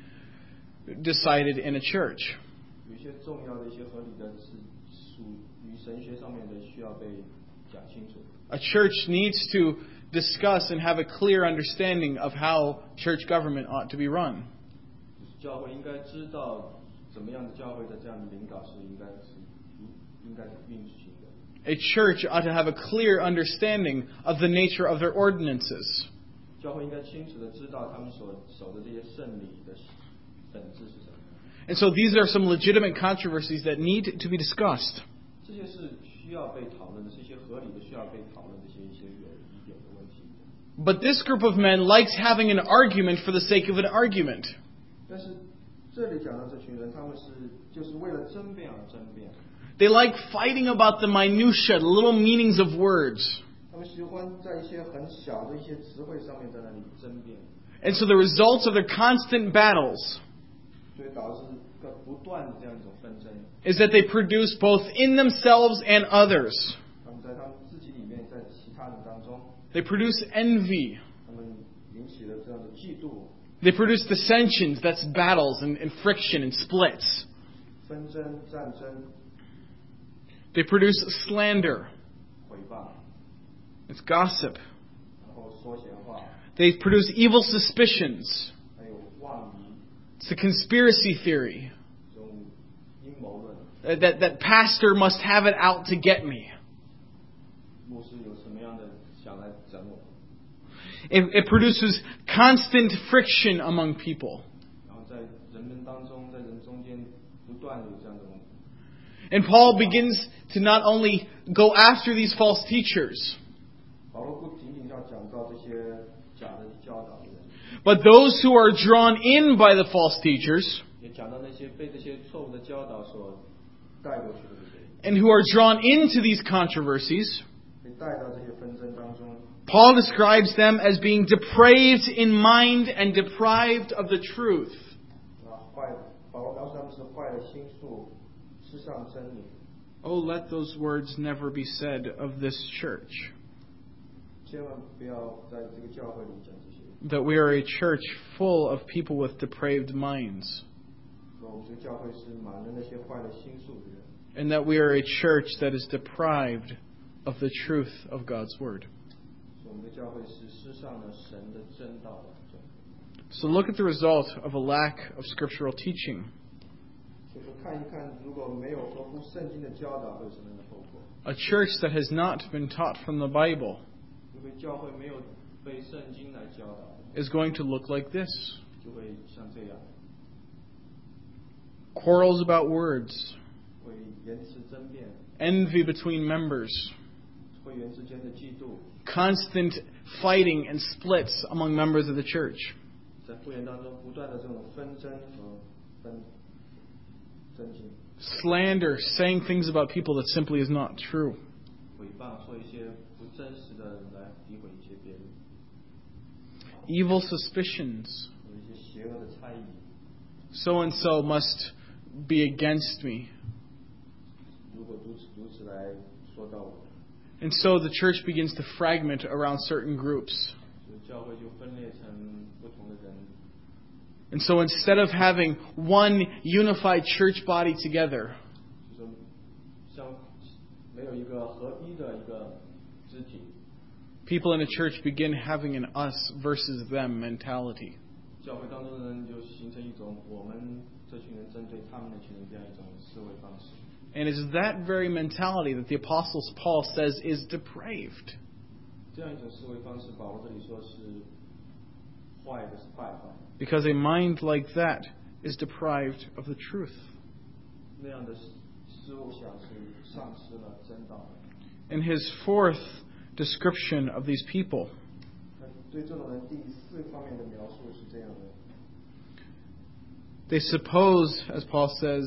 [SPEAKER 1] decided in a church.
[SPEAKER 2] 有一些重要的一些合理的是属于神学上面的，需要被讲清楚。
[SPEAKER 1] A church needs to discuss and have a clear understanding of how church government ought to be run.
[SPEAKER 2] 就是教会应该知道怎么样的教会的这样的领导是应该运行的。
[SPEAKER 1] A church ought to have a clear understanding of the nature of their ordinances.
[SPEAKER 2] 教会应该清楚的知道他们所守的这些圣礼的本质是什么。
[SPEAKER 1] And so these are some legitimate controversies that need to be discussed.
[SPEAKER 2] 这些是需要被讨论的，是一些合理的需要被讨论的一些有的问题。
[SPEAKER 1] But this group of men likes having an argument for the sake of an argument.
[SPEAKER 2] 但是这里讲到这群人，他们就是为了争辩而争辩。
[SPEAKER 1] They like fighting about the minutiae, the little meanings of words.
[SPEAKER 2] 他们喜欢在一些很小的一些词汇上面在那里争辩，
[SPEAKER 1] And so the results of their constant battles
[SPEAKER 2] 所以导致个不断的这样一种纷争。
[SPEAKER 1] is that they produce both in themselves and others.
[SPEAKER 2] 他们在他们自己里面，在其他人当中，
[SPEAKER 1] They produce envy.
[SPEAKER 2] 他们引起了这样的嫉妒、
[SPEAKER 1] They produce dissensions, that's battles and friction and splits.
[SPEAKER 2] 纷争、战争、
[SPEAKER 1] They produce slander.
[SPEAKER 2] 毁谤，
[SPEAKER 1] It's gossip.
[SPEAKER 2] 然后说闲话，
[SPEAKER 1] They produce evil suspicions.
[SPEAKER 2] 还有妄疑，
[SPEAKER 1] It's a conspiracy theory.
[SPEAKER 2] 这种阴谋论。
[SPEAKER 1] That pastor must have it out to get me.
[SPEAKER 2] 牧师有什么样的想来整我？
[SPEAKER 1] It produces constant friction among people.
[SPEAKER 2] 然后在人们当中，在人中间不断有这样的问题。
[SPEAKER 1] And Paul begins to not only go after these false teachers,
[SPEAKER 2] 保罗不仅仅要讲到这些假的教导的人，
[SPEAKER 1] but those who are drawn in by the false teachers
[SPEAKER 2] 也讲到那些被这些错误的教导所带过去的这些人，
[SPEAKER 1] and who are drawn into these controversies.
[SPEAKER 2] 被带到这些纷争当中。
[SPEAKER 1] Paul describes them as being depraved in mind and deprived of the truth.
[SPEAKER 2] 保罗描述他们是坏了心术，失丧真理。
[SPEAKER 1] Oh, let those words never be said of this church,
[SPEAKER 2] 千万不要在这个教会里讲这些。
[SPEAKER 1] that we are a church full of people with depraved minds,
[SPEAKER 2] 说我们这个教会是满了那些坏了心术的人，
[SPEAKER 1] and that we are a church that is deprived of the truth of God's Word.
[SPEAKER 2] 说我们的教会是失丧了神的真道的教会。
[SPEAKER 1] So look at the result of a lack of scriptural teaching.
[SPEAKER 2] 所以说看一看，如果没有合乎圣经的教导，会有什么样的后果？
[SPEAKER 1] A church that has not been taught from the Bible
[SPEAKER 2] 因为教会没有被圣经来教导，
[SPEAKER 1] is going to look like this.
[SPEAKER 2] 就会像这样，
[SPEAKER 1] Quarrels about words,
[SPEAKER 2] 会言辞争辩，
[SPEAKER 1] envy between members,
[SPEAKER 2] 会员之间的嫉妒，
[SPEAKER 1] constant fighting and splits among members of the church.
[SPEAKER 2] 在会员当中不断的这种纷争和争竞，
[SPEAKER 1] Slander, saying things about people that simply is not true.
[SPEAKER 2] 诽谤，说一些不真实的来诋毁一些别人，
[SPEAKER 1] Evil suspicions.
[SPEAKER 2] 有一些邪恶的猜疑。
[SPEAKER 1] So and so must be against me.
[SPEAKER 2] 如果如此来说到我，
[SPEAKER 1] And so the church begins to fragment around certain groups.
[SPEAKER 2] 所以教会就分裂成不同的人，
[SPEAKER 1] And so instead of having one unified church body together,
[SPEAKER 2] 就是说像没有一个合一的一个肢体，
[SPEAKER 1] people in a church begin having an us versus them mentality.
[SPEAKER 2] 教会当中的人就形成一种我们这群人针对他们那群人这样一种思维方式。
[SPEAKER 1] And it's that very mentality that the Apostle Paul says is depraved.
[SPEAKER 2] 这样一种思维方式，保罗这里说是坏的，是败坏。
[SPEAKER 1] Because a mind like that is deprived of the truth.
[SPEAKER 2] 那样的思路想是丧失了真道的。
[SPEAKER 1] In his fourth description of these people,
[SPEAKER 2] 对这种人第4方面的描述是这样的：
[SPEAKER 1] they suppose, as Paul says,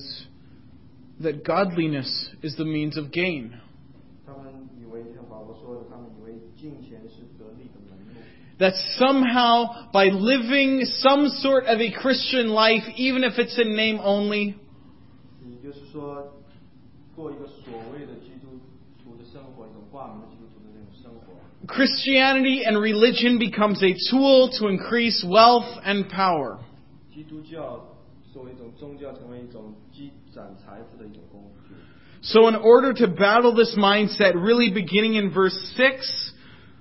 [SPEAKER 1] that godliness is the means of gain.
[SPEAKER 2] 他们以为像保罗说的，他们以为金钱是得利的门路。
[SPEAKER 1] That somehow, by living some sort of a Christian life, even if it's in name only,
[SPEAKER 2] 也就是说，过一个所谓的基督徒的生活，一种挂名的基督徒的那种生活。
[SPEAKER 1] Christianity and religion becomes a tool to increase wealth and power.
[SPEAKER 2] 基督教作为一种宗教，成为一种积攒财富的一种工具。
[SPEAKER 1] So in order to battle this mindset, really beginning in verse 6,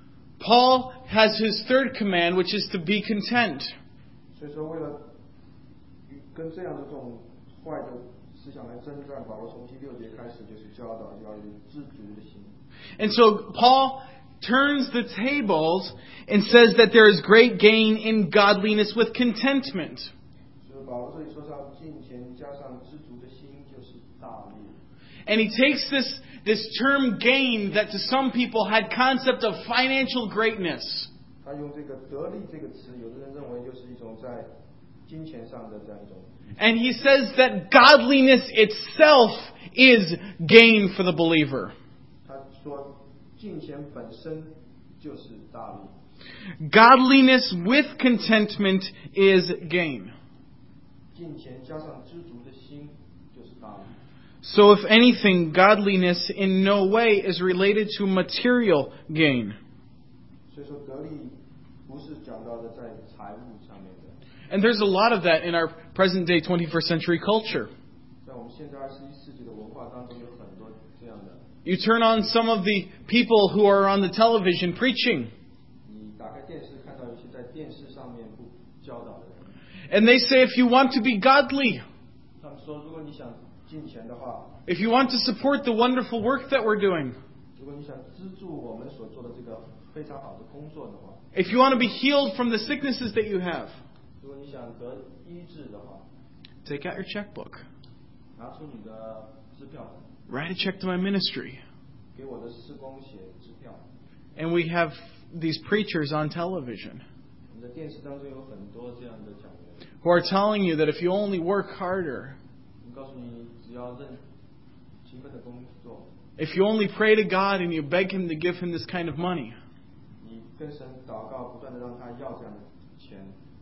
[SPEAKER 1] Paul has his third command, which is to be content.
[SPEAKER 2] 所以说，为了跟这样的这种坏的思想来征战，保罗从第6节开始就是教导要有知足的心。
[SPEAKER 1] And so Paul turns the tables and says that there is great gain in godliness with contentment.
[SPEAKER 2] 所以保罗这里说上金钱加上知足的心就是大利。
[SPEAKER 1] And he takes this term gain that to some people had concept of financial greatness.
[SPEAKER 2] 他用这个得利这个词，有的人认为就是一种在金钱上的这样一种。
[SPEAKER 1] And he says that godliness itself is gain for the believer.
[SPEAKER 2] 他说金钱本身就是大利，
[SPEAKER 1] Godliness with contentment is gain.
[SPEAKER 2] 金钱加上知足的心就是大利。
[SPEAKER 1] So if anything, godliness in no way is related to material gain.
[SPEAKER 2] 所以说得利不是讲到的在财务上面的。
[SPEAKER 1] And there's a lot of that in our present day 21st century culture.
[SPEAKER 2] 在我们现在21世纪的文化当中，有很多这样的。
[SPEAKER 1] You turn on some of the people who are on the television preaching,
[SPEAKER 2] 你打开电视看到有些在电视上面不教导的人，
[SPEAKER 1] and they say if you want to be godly,
[SPEAKER 2] 他们说，如果你想金钱的话，
[SPEAKER 1] if you want to support the wonderful work that we're doing,
[SPEAKER 2] 如果你想资助我们所做的这个非常好的工作的话，
[SPEAKER 1] if you want to be healed from the sicknesses that you have,
[SPEAKER 2] 如果你想得医治的话，
[SPEAKER 1] take out your checkbook,
[SPEAKER 2] 拿出你的支票本，
[SPEAKER 1] write a check to my ministry.
[SPEAKER 2] 给我的施工写支票。
[SPEAKER 1] And we have these preachers on television
[SPEAKER 2] 我们在电视当中有很多这样的讲员，
[SPEAKER 1] who are telling you that if you only work harder,
[SPEAKER 2] 我告诉你，只要勤奋的工作，
[SPEAKER 1] if you only pray to God and you beg Him to give Him this kind of money,
[SPEAKER 2] 你跟神祷告，不断的让他要这样的钱，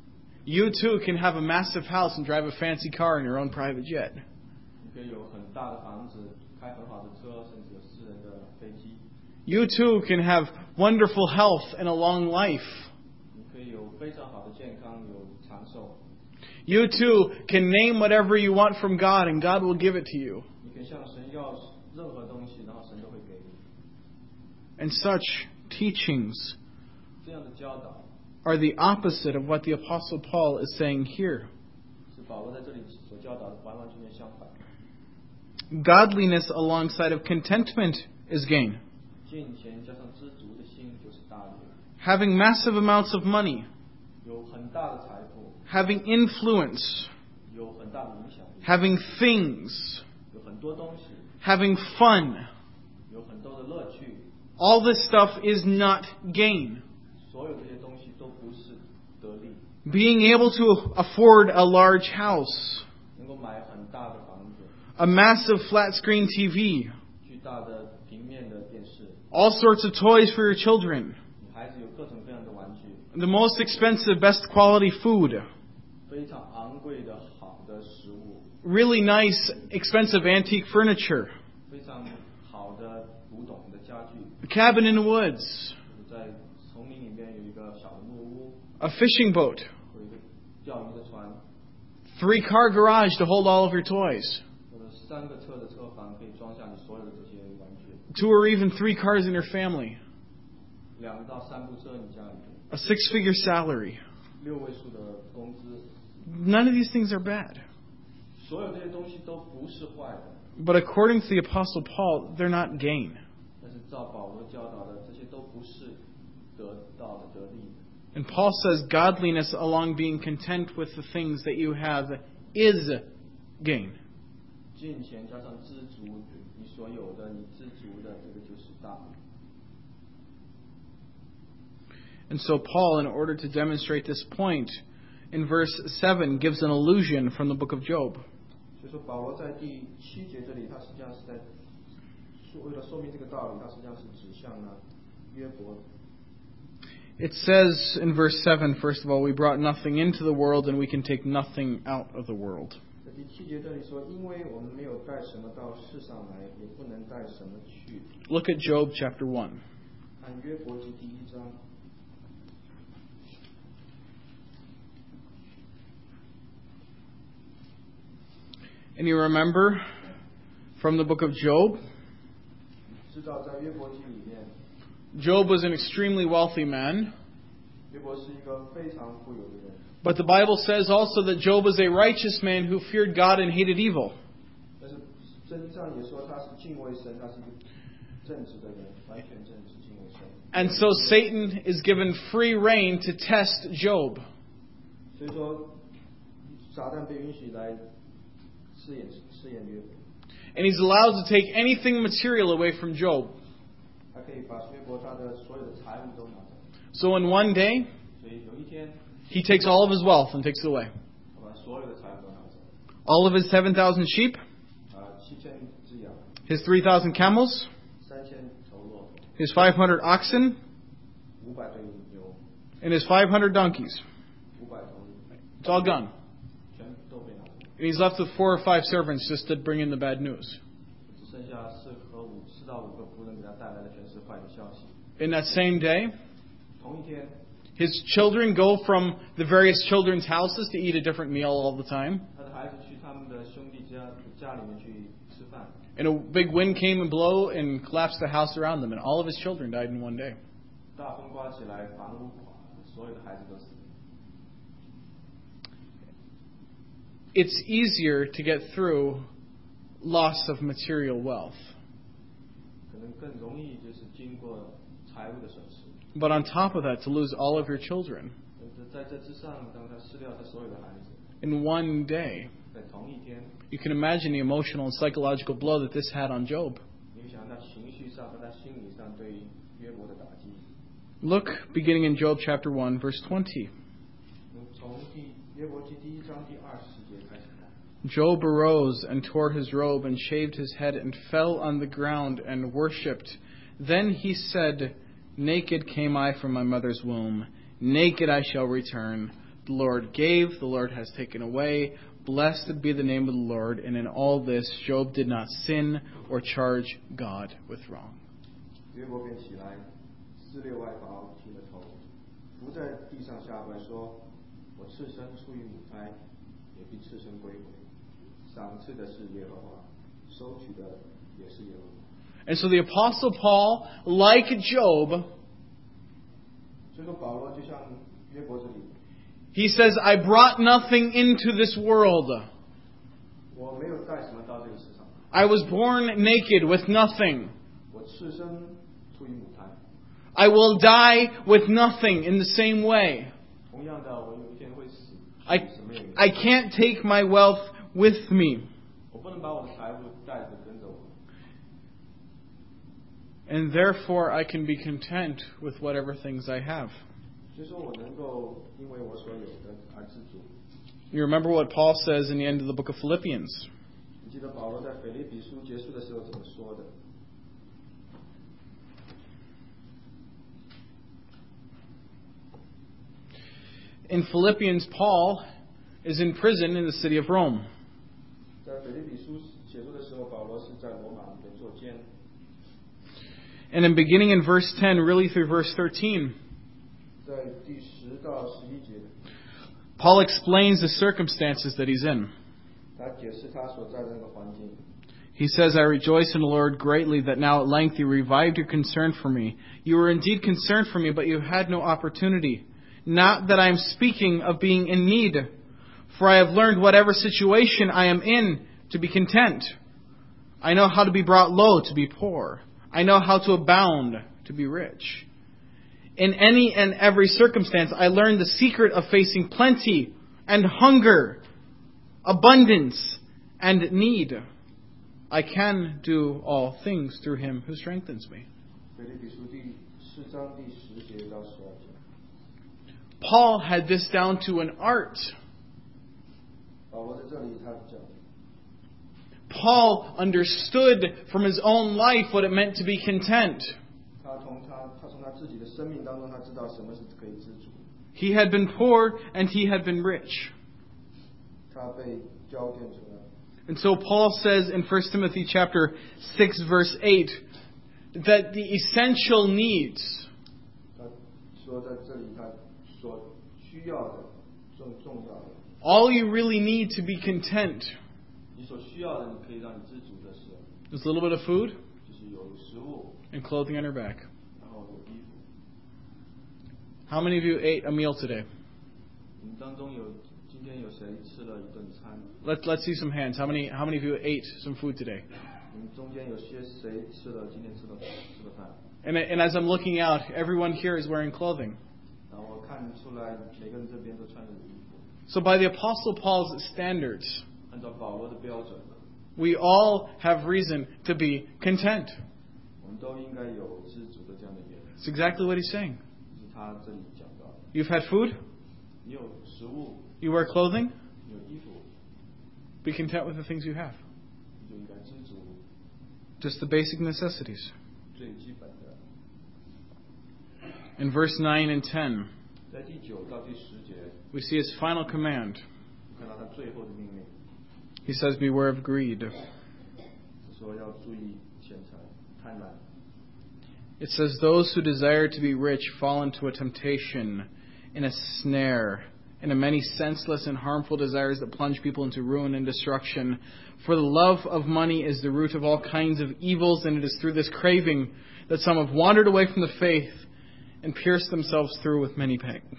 [SPEAKER 1] you too can have a massive house and drive a fancy car in your own private jet.
[SPEAKER 2] 你可以有很大的房子，开很好的车，甚至有私人的飞机。
[SPEAKER 1] You too can have wonderful health and a long life.
[SPEAKER 2] 你可以有非常好的健康，有长寿。
[SPEAKER 1] You too can name whatever you want from God and God will give it to you.
[SPEAKER 2] 你可以向神要任何东西，然后神都会给你。
[SPEAKER 1] And such teachings
[SPEAKER 2] 这样的教导
[SPEAKER 1] are the opposite of what the Apostle Paul is saying here.
[SPEAKER 2] 是保罗在这里所教导的完完全全相反。
[SPEAKER 1] Godliness alongside of contentment is gain.
[SPEAKER 2] 金钱加上知足的心就是大利，
[SPEAKER 1] Having massive amounts of money,
[SPEAKER 2] 有很大的财富，
[SPEAKER 1] having influence,
[SPEAKER 2] 有很大的影响力，
[SPEAKER 1] having things,
[SPEAKER 2] 有很多东西，
[SPEAKER 1] having fun.
[SPEAKER 2] 有很多的乐趣。
[SPEAKER 1] All this stuff is not gain.
[SPEAKER 2] 所有这些东西都不是得利，
[SPEAKER 1] Being able to afford a large house,
[SPEAKER 2] 能够买很大的房子，
[SPEAKER 1] a massive flat screen TV,
[SPEAKER 2] 巨大的平面的电视，
[SPEAKER 1] all sorts of toys for your children,
[SPEAKER 2] 你孩子有各种各样的玩具，
[SPEAKER 1] the most expensive, best quality food,
[SPEAKER 2] 非常昂贵的好的食物，
[SPEAKER 1] really nice, expensive antique furniture,
[SPEAKER 2] 非常好的古董的家具，
[SPEAKER 1] a cabin in the woods,
[SPEAKER 2] 在丛林里面有一个小的木屋，
[SPEAKER 1] a fishing boat,
[SPEAKER 2] 有一个钓鱼的船，
[SPEAKER 1] 3-car garage to hold all of your toys.
[SPEAKER 2] 或者3个车的车房可以装下你所有的这些玩具。
[SPEAKER 1] 2 or even 3 cars in your family.
[SPEAKER 2] 2到3部车你家里面。
[SPEAKER 1] A 6-figure salary.
[SPEAKER 2] 6位数的工资。
[SPEAKER 1] None of these things are bad.
[SPEAKER 2] 所有这些东西都不是坏的。
[SPEAKER 1] But according to the Apostle Paul, they're not gain.
[SPEAKER 2] 但是照保罗教导的，这些都不是得到的得利的。
[SPEAKER 1] And Paul says godliness along being content with the things that you have is gain.
[SPEAKER 2] 金钱加上知足，你所有的，你知足的，这个就是大美。
[SPEAKER 1] And so Paul, in order to demonstrate this point, in verse 7 gives an allusion from the book of Job.
[SPEAKER 2] 所以说保罗在第7节这里，他实际上是在为了说明这个道理，他实际上是指向了约伯。
[SPEAKER 1] It says in verse 7, first of all, we brought nothing into the world and we can take nothing out of the world.
[SPEAKER 2] 在第7节这里说，因为我们没有带什么到世上来，也不能带什么去。
[SPEAKER 1] Look at Job chapter 1.
[SPEAKER 2] 看约伯记第1章。
[SPEAKER 1] And you remember from the book of Job,
[SPEAKER 2] 知道在约伯记里面，
[SPEAKER 1] Job was an extremely wealthy man.
[SPEAKER 2] 约伯是一个非常富有的人。
[SPEAKER 1] But the Bible says also that Job was a righteous man who feared God and hated evil.
[SPEAKER 2] 但是圣经上也说他是敬畏神，他是一个正直的人，完全正直敬畏神。
[SPEAKER 1] And so Satan is given free rein to test Job.
[SPEAKER 2] 所以说，撒旦被允许来试验约伯。
[SPEAKER 1] And he's allowed to take anything material away from Job.
[SPEAKER 2] 他可以把约伯他的所有的财物都拿走。
[SPEAKER 1] So in one day,
[SPEAKER 2] 所以有一天，
[SPEAKER 1] he takes all of his wealth and takes it away.
[SPEAKER 2] 他把所有的财物都拿走。
[SPEAKER 1] All of his 7,000 sheep,
[SPEAKER 2] 7000只羊，
[SPEAKER 1] his 3,000 camels,
[SPEAKER 2] 3000头骆驼，
[SPEAKER 1] his 500 oxen,
[SPEAKER 2] 500对牛，
[SPEAKER 1] and his 500 donkeys.
[SPEAKER 2] 500头驴，
[SPEAKER 1] It's all gone.
[SPEAKER 2] 全都被拿走。
[SPEAKER 1] And he's left with 4 or 5 servants just to bring in the bad news.
[SPEAKER 2] 只剩下4到5个仆人给他带来的全是坏的消息。
[SPEAKER 1] In that same day,
[SPEAKER 2] 同一天，
[SPEAKER 1] his children go from the various children's houses to eat a different meal all the time.
[SPEAKER 2] 他的孩子去他们的兄弟家里面去吃饭，
[SPEAKER 1] And a big wind came and blew and collapsed the house around them. And all of his children died in one day.
[SPEAKER 2] 大风刮起来，房屋垮了，所有的孩子都死了。
[SPEAKER 1] It's easier to get through loss of material wealth.
[SPEAKER 2] 可能更容易就是经过财务的损失。
[SPEAKER 1] But on top of that, to lose all of your children
[SPEAKER 2] 在这之上，当他失掉他所有的孩子，
[SPEAKER 1] in one day,
[SPEAKER 2] 在同一天，
[SPEAKER 1] you can imagine the emotional and psychological blow that this had on Job.
[SPEAKER 2] 你会想他情绪上和他心理上对约伯的打击。
[SPEAKER 1] Look, beginning in Job chapter 1, verse 20.
[SPEAKER 2] 从约伯记第1章第20节开始看。
[SPEAKER 1] Job arose and tore his robe and shaved his head and fell on the ground and worshipped. Then he said, Naked came I from my mother's womb. Naked I shall return. The Lord gave, the Lord has taken away. Blessed be the name of the Lord. And in all this, Job did not sin or charge God with wrong.
[SPEAKER 2] 约伯便起来，撕裂外袍，剃了头，伏在地上下拜说：“我赤身出于母胎，也必赤身归回。赏赐的是耶和华，收取的也是耶和华。”
[SPEAKER 1] And so the Apostle Paul, like Job,
[SPEAKER 2] 所以说保罗就像约伯这里，
[SPEAKER 1] he says, I brought nothing into this world.
[SPEAKER 2] 我没有带什么到这个世上，
[SPEAKER 1] I was born naked with nothing.
[SPEAKER 2] 我赤身出于母胎。
[SPEAKER 1] I will die with nothing in the same way.
[SPEAKER 2] 同样的，我有一天会死，
[SPEAKER 1] I
[SPEAKER 2] 什么也没有。
[SPEAKER 1] can't take my wealth with me.
[SPEAKER 2] 我不能把我的财物带着跟着我。
[SPEAKER 1] And therefore I can be content with whatever things I have.
[SPEAKER 2] 所以说我能够因为我所有的而知足。
[SPEAKER 1] You remember what Paul says in the end of the book of Philippians.
[SPEAKER 2] 你记得保罗在腓立比书结束的时候怎么说的？
[SPEAKER 1] In Philippians, Paul is in prison in the city of Rome.
[SPEAKER 2] 在腓立比书写作的时候，保罗是在罗马里面坐监。
[SPEAKER 1] And in beginning in verse 10, really through verse 13,
[SPEAKER 2] 在第10到11节，
[SPEAKER 1] Paul explains the circumstances that he's in.
[SPEAKER 2] 他解释他所在的那个环境。
[SPEAKER 1] He says, I rejoice in the Lord greatly that now at length you revived your concern for me. You were indeed concerned for me, but you had no opportunity. Not that I am speaking of being in need, for I have learned whatever situation I am in to be content. I know how to be brought low, to be poor. I know how to abound, to be rich. In any and every circumstance, I learned the secret of facing plenty and hunger, abundance and need. I can do all things through Him who strengthens me.
[SPEAKER 2] 腓立比书第4章第10节到12节。
[SPEAKER 1] Paul had this down to an art.
[SPEAKER 2] 保罗在这里他讲，
[SPEAKER 1] Paul understood from his own life what it meant to be content.
[SPEAKER 2] 他从他自己的生命当中，他知道什么是可以知足。
[SPEAKER 1] He had been poor and he had been rich.
[SPEAKER 2] 他被浇奠出来。
[SPEAKER 1] And so Paul says in 1 Timothy chapter 6 verse 8 that the essential needs,
[SPEAKER 2] 他说在这里他所需要的重要的，
[SPEAKER 1] all you really need to be content,
[SPEAKER 2] 你所需要的，你可以让你知足的是，
[SPEAKER 1] is a little bit of food
[SPEAKER 2] 就是有食物，
[SPEAKER 1] and clothing on your back.
[SPEAKER 2] 然后有衣服。
[SPEAKER 1] How many of you ate a meal today?
[SPEAKER 2] 你们当中今天有谁吃了一顿餐？
[SPEAKER 1] Let's see some hands. How many of you ate some food today?
[SPEAKER 2] 你们中间有些谁今天吃了饭？
[SPEAKER 1] And as I'm looking out, everyone here is wearing clothing.
[SPEAKER 2] 然后我看出来每个人这边都穿着衣服。
[SPEAKER 1] So by the Apostle Paul's standards,
[SPEAKER 2] 按照保罗的标准，
[SPEAKER 1] we all have reason to be content.
[SPEAKER 2] 我们都应该有知足的这样的原因。
[SPEAKER 1] It's exactly what he's saying.
[SPEAKER 2] 是他这里讲到的，
[SPEAKER 1] You've had food,
[SPEAKER 2] 你有食物，
[SPEAKER 1] you wear clothing,
[SPEAKER 2] 你有衣服，
[SPEAKER 1] be content with the things you have.
[SPEAKER 2] 你就应该知足，
[SPEAKER 1] Just the basic necessities.
[SPEAKER 2] 最基本的。
[SPEAKER 1] In verse 9 and 10,
[SPEAKER 2] 在第9到第10节，
[SPEAKER 1] we see his final command.
[SPEAKER 2] 看到他最后的命令，
[SPEAKER 1] He says, beware of greed.
[SPEAKER 2] 是说要注意钱财、贪婪。
[SPEAKER 1] It says, those who desire to be rich fall into a temptation, in a snare, and in many senseless and harmful desires that plunge people into ruin and destruction. For the love of money is the root of all kinds of evils, and it is through this craving that some have wandered away from the faith and pierced themselves through with many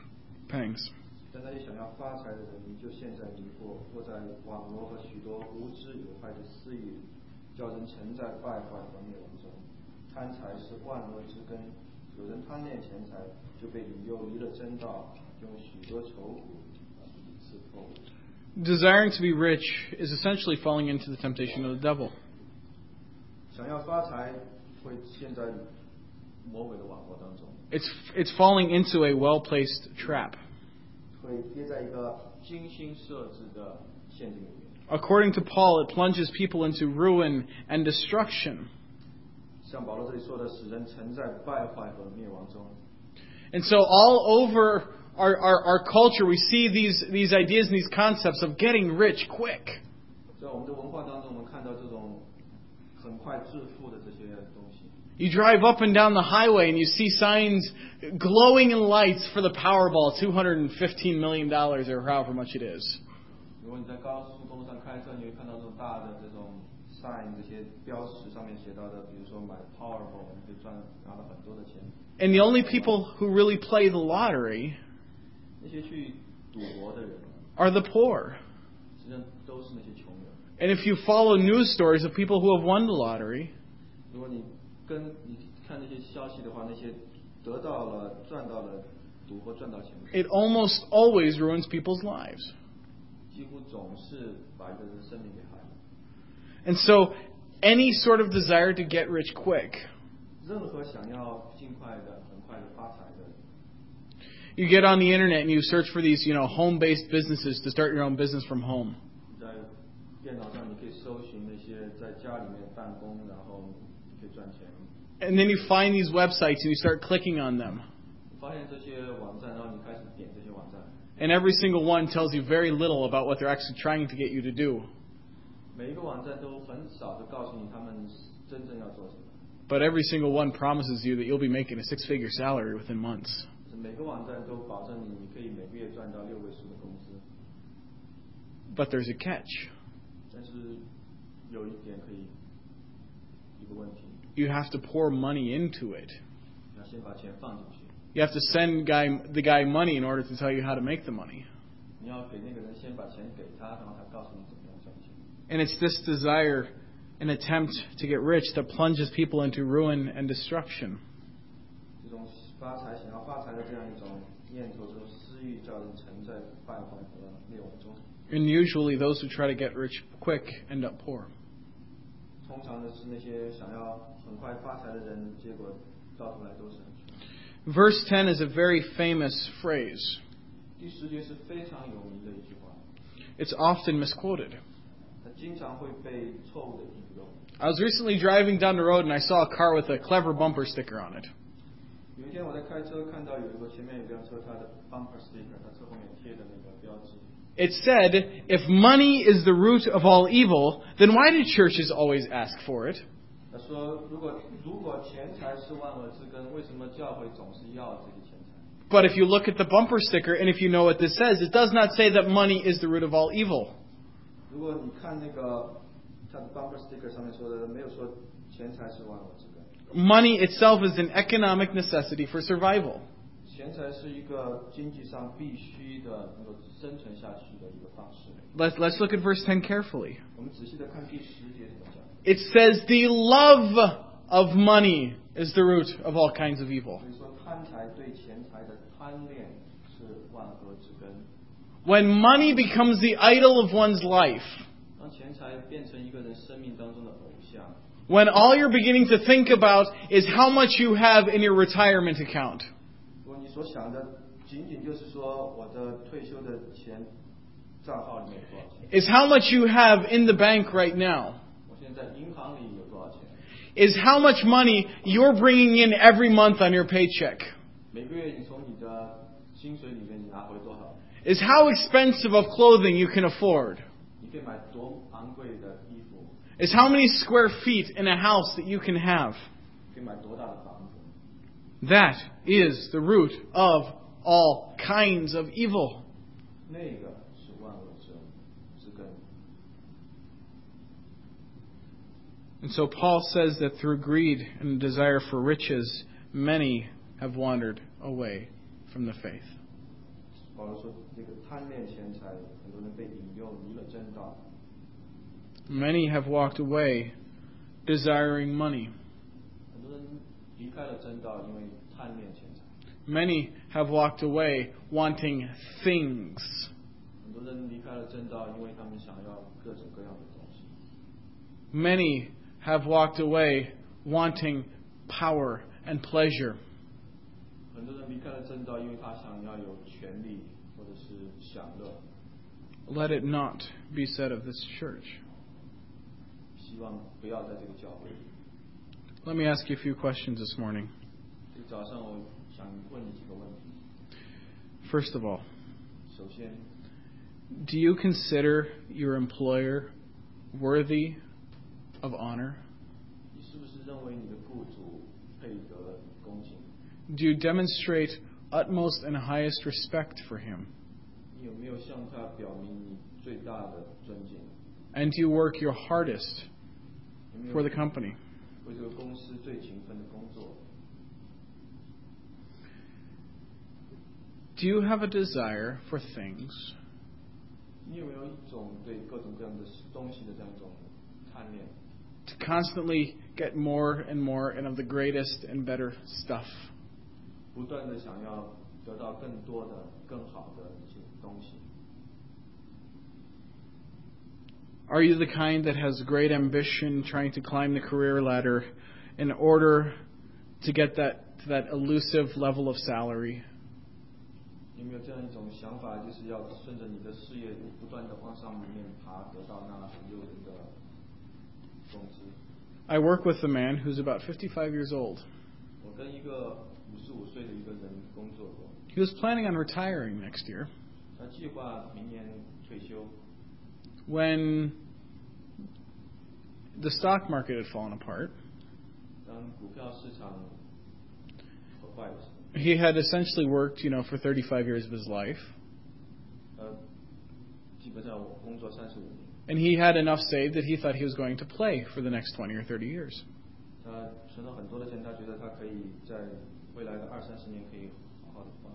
[SPEAKER 1] pangs.
[SPEAKER 2] 但那些想要发财的人，你就陷在迷惑，或在网罗和许多无知有害的私欲里，叫人沉在败坏和灭亡中。贪财是万恶之根，有人贪恋钱财，就被引诱离了真道，用许多愁苦刺透。
[SPEAKER 1] Desiring to be rich is essentially falling into the temptation of the devil.
[SPEAKER 2] 想要发财，会陷在魔鬼的网络当中，
[SPEAKER 1] It's falling into a well-placed trap.
[SPEAKER 2] 会跌在一个精心设置的陷阱里面。
[SPEAKER 1] According to Paul, it plunges people into ruin and destruction.
[SPEAKER 2] 像保罗这里说的，使人沉在败坏和灭亡中。
[SPEAKER 1] And so all over our culture, we see these ideas and these concepts of getting rich quick.
[SPEAKER 2] 在我们的文化当中，我们看到这种很快致富的这些东西。
[SPEAKER 1] You drive up and down the highway and you see signs glowing in lights for the Powerball, $215 million or however much it is.
[SPEAKER 2] 如果你在高速公路上开车，你会看到这种大的这种 sign 这些标识上面写到的，比如说买 Powerball 你可以拿到很多的钱。
[SPEAKER 1] And the only people who really play the lottery
[SPEAKER 2] 那些去赌博的人，
[SPEAKER 1] are the poor.
[SPEAKER 2] 实际上都是那些穷人。
[SPEAKER 1] And if you follow news stories of people who have won the lottery,
[SPEAKER 2] 如果你看那些消息的话，那些赚到了赌或赚到钱的，
[SPEAKER 1] it almost always ruins people's lives.
[SPEAKER 2] 几乎总是把一个人的生命给害了。
[SPEAKER 1] And so, any sort of desire to get rich quick,
[SPEAKER 2] 任何想要尽快的、很快的发财的，
[SPEAKER 1] you get on the internet and you search for these, home-based businesses to start your own business from home.
[SPEAKER 2] 在电脑上你可以搜寻那些在家里面办公，然后你可以赚钱。
[SPEAKER 1] And then you find these websites and you start clicking on them.
[SPEAKER 2] 你发现这些网站，然后你开始点这些网站，
[SPEAKER 1] And every single one tells you very little about what they're actually trying to get you to do.
[SPEAKER 2] 每一个网站都很少的告诉你他们真正要做什么。
[SPEAKER 1] But every single one promises you that you'll be making a six-figure salary within months.
[SPEAKER 2] 就是每个网站都保证你可以每个月赚到6位数的工资。
[SPEAKER 1] But there's a catch.
[SPEAKER 2] 但是有一点一个问题。
[SPEAKER 1] You have to pour money into it.
[SPEAKER 2] 你要先把钱放进去。
[SPEAKER 1] You have to send the guy money in order to tell you how to make the money.
[SPEAKER 2] 你要给那个人先把钱给他，然后他告诉你怎么样赚钱。
[SPEAKER 1] And it's this desire, an attempt to get rich, that plunges people into ruin and destruction.
[SPEAKER 2] 这种想要发财的这样一种念头，这种私欲，叫人沉在败坏和灭亡中。
[SPEAKER 1] And usually those who try to get rich quick end up poor.
[SPEAKER 2] 通常的是那些想要很快发财的人，结果到头来都是很穷。
[SPEAKER 1] Verse 10 is a very famous phrase.
[SPEAKER 2] 第10节是非常有名的一句话。
[SPEAKER 1] It's often misquoted.
[SPEAKER 2] 它经常会被错误的引用。
[SPEAKER 1] I was recently driving down the road and I saw a car with a clever bumper sticker on it.
[SPEAKER 2] 有一天我在开车，看到有一个前面有辆车，它的 bumper sticker， 它车后面贴的那个标志。
[SPEAKER 1] It said, if money is the root of all evil, then why do churches always ask for it?
[SPEAKER 2] 他说，如果钱财是万恶之根，为什么教会总是要这些钱财？
[SPEAKER 1] But if you look at the bumper sticker and if you know what this says, it does not say that money is the root of all evil.
[SPEAKER 2] 如果你看那个它的 bumper sticker 上面说的，没有说钱财是万恶之根。
[SPEAKER 1] Money itself is an economic necessity for survival.
[SPEAKER 2] 钱财是一个经济上必须的能够生存下去的一个方式。
[SPEAKER 1] Let's look at verse 10 carefully.
[SPEAKER 2] 我们仔细的看第10节怎么讲。
[SPEAKER 1] It says the love of money is the root of all kinds of evil.
[SPEAKER 2] 所以说贪财对钱财的贪恋是万恶之根。
[SPEAKER 1] When money becomes the idol of one's life,
[SPEAKER 2] 当钱财变成一个人生命当中的偶像。
[SPEAKER 1] when all you're beginning to think about is how much you have in your retirement account,
[SPEAKER 2] 如果你所想的仅仅就是说我的退休的钱账号里面有多少钱，
[SPEAKER 1] is how much you have in the bank right now,
[SPEAKER 2] 我现在在银行里有多少钱，
[SPEAKER 1] is how much money you're bringing in every month on your paycheck,
[SPEAKER 2] 每个月你从你的薪水里面你拿回多少，
[SPEAKER 1] is how expensive of clothing you can afford,
[SPEAKER 2] 你可以买多昂贵的衣服，
[SPEAKER 1] is how many square feet in a house that you can have.
[SPEAKER 2] 可以买多大的房子，
[SPEAKER 1] That is the root of all kinds of evil.
[SPEAKER 2] 那个是万恶之根。
[SPEAKER 1] And so Paul says that through greed and desire for riches, many have wandered away from the faith.
[SPEAKER 2] 保罗说，这个贪恋钱财，很多人被引诱离了真道。
[SPEAKER 1] Many have walked away desiring money.
[SPEAKER 2] 很多人离开了真道，因为贪恋钱财。
[SPEAKER 1] Many have walked away wanting things.
[SPEAKER 2] 很多人离开了真道，因为他们想要各种各样的东西。
[SPEAKER 1] Many have walked away wanting power and pleasure.
[SPEAKER 2] 很多人离开了真道，因为他想要有权利或者是享乐。
[SPEAKER 1] Let it not be said of this church.
[SPEAKER 2] 希望不要在这个教会里。
[SPEAKER 1] Let me ask you a few questions this morning.
[SPEAKER 2] 这个早上我想问你几个问题。
[SPEAKER 1] First of all,
[SPEAKER 2] 首先，
[SPEAKER 1] do you consider your employer worthy of honor?
[SPEAKER 2] 你是不是认为你的雇主配得恭敬？
[SPEAKER 1] Do you demonstrate utmost and highest respect for him?
[SPEAKER 2] 你有没有向他表明你最大的尊敬？
[SPEAKER 1] And do you work your hardest
[SPEAKER 2] 有没有
[SPEAKER 1] for the company?
[SPEAKER 2] 为这个公司最勤奋的工作？
[SPEAKER 1] Do you have a desire for things
[SPEAKER 2] 你有没有一种对各种各样的东西的这样一种贪恋？
[SPEAKER 1] to constantly get more and more and of the greatest and better stuff?
[SPEAKER 2] 不断的想要得到更多的、更好的一些东西。
[SPEAKER 1] Are you the kind that has great ambition trying to climb the career ladder in order to get to that elusive level of salary?
[SPEAKER 2] 有没有这样一种想法，就是要顺着你的事业不断的往上面爬，得到那很诱人的工资？
[SPEAKER 1] I work with a man who's about 55 years old.
[SPEAKER 2] 我跟一个55岁的一个人工作过，
[SPEAKER 1] He was planning on retiring next year
[SPEAKER 2] 他计划明年退休。
[SPEAKER 1] when the stock market had fallen apart.
[SPEAKER 2] 当股票市场破坏的时候，
[SPEAKER 1] He had essentially worked, for 35 years of his life.
[SPEAKER 2] 基本上我工作35年。
[SPEAKER 1] And he had enough saved that he thought he was going to play for the next 20 or 30 years.
[SPEAKER 2] 他存了很多的钱，他觉得他可以在未来的20-30年可以好好的花。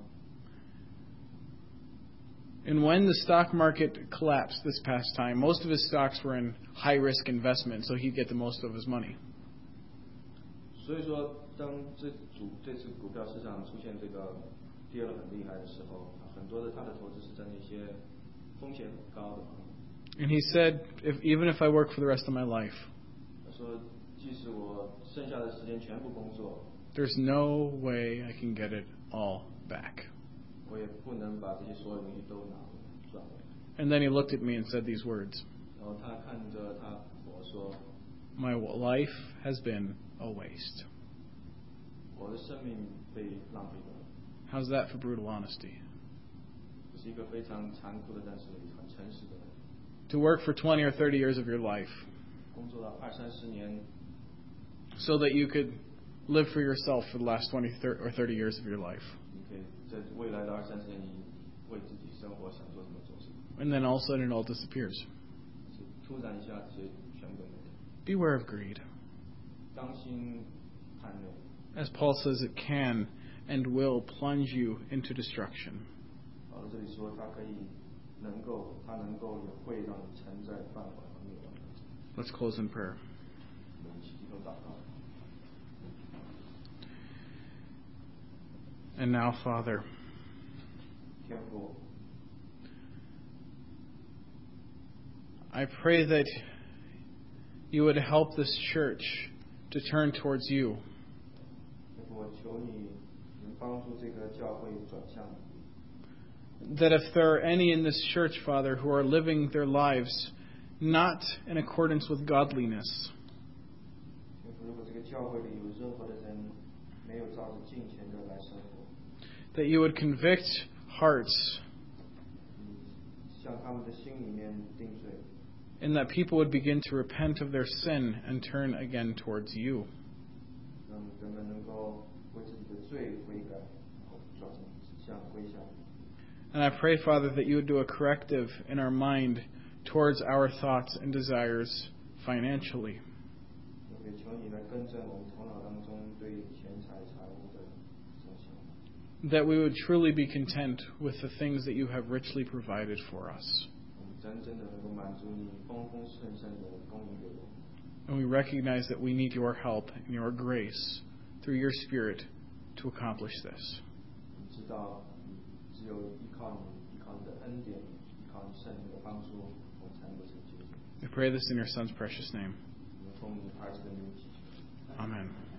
[SPEAKER 1] And when the stock market collapsed this past time, most of his stocks were in high-risk investment, so he'd get the most of his money.
[SPEAKER 2] 所以说，当这次股票市场出现这个跌了很厉害的时候，很多的他的投资是在那些风险很高的。
[SPEAKER 1] And he said, even if I work for the rest of my life,
[SPEAKER 2] 他说，即使我剩下的时间全部工作，
[SPEAKER 1] there's no way I can get it all back.
[SPEAKER 2] 我也不能把这些所有东西都拿回来赚回来。
[SPEAKER 1] And then he looked at me and said these words.
[SPEAKER 2] 然后他看着我说
[SPEAKER 1] My life has been a waste.
[SPEAKER 2] 我的生命被浪费掉了。
[SPEAKER 1] How's that for brutal honesty?
[SPEAKER 2] 这是一个非常残酷的，但是很诚实的人。
[SPEAKER 1] To work for 20 or 30 years of your life
[SPEAKER 2] 工作了20-30年，
[SPEAKER 1] so that you could live for yourself for the last 20 or 30 years of your life.
[SPEAKER 2] 你可以在未来的20-30年，你为自己生活想做什么做什么。
[SPEAKER 1] And then all of a sudden it all disappears.
[SPEAKER 2] 突然一下，这些全部没了。
[SPEAKER 1] Beware of greed.
[SPEAKER 2] 当心贪恋。
[SPEAKER 1] As Paul says, it can and will plunge you into destruction.
[SPEAKER 2] 保罗这里说，他能够也会让你沉在犯法和灭亡。
[SPEAKER 1] Let's close in prayer.
[SPEAKER 2] 我们一起低头祷告。
[SPEAKER 1] And now, Father,
[SPEAKER 2] 天父，
[SPEAKER 1] I pray that you would help this church to turn towards you.
[SPEAKER 2] 天父，我求你能帮助这个教会转向你。
[SPEAKER 1] That if there are any in this church, Father, who are living their lives not in accordance with godliness,
[SPEAKER 2] 天父，如果这个教会里有任何的人没有照着敬虔的来生活，
[SPEAKER 1] that you would convict hearts
[SPEAKER 2] 向他们的心里面定罪，
[SPEAKER 1] and that people would begin to repent of their sin and turn again towards you.
[SPEAKER 2] 让人们能够为自己的罪悔改，然后归向你。
[SPEAKER 1] And I pray, Father, that you would do a corrective in our mind towards our thoughts and desires financially.
[SPEAKER 2] 也求你来更正我们头脑当中对钱财财物的想象。
[SPEAKER 1] That we would truly be content with the things that you have richly provided for us.
[SPEAKER 2] 我们真正的能够满足你丰丰盛盛的供应给我们。
[SPEAKER 1] And we recognize that we need your help and your grace through your Spirit to accomplish this.
[SPEAKER 2] 你知道，只有依靠你的恩典，依靠你圣灵的帮助，我们才能够成就。
[SPEAKER 1] We pray this in your Son's precious name.
[SPEAKER 2] 我们奉你儿子的名祈求。
[SPEAKER 1] Amen.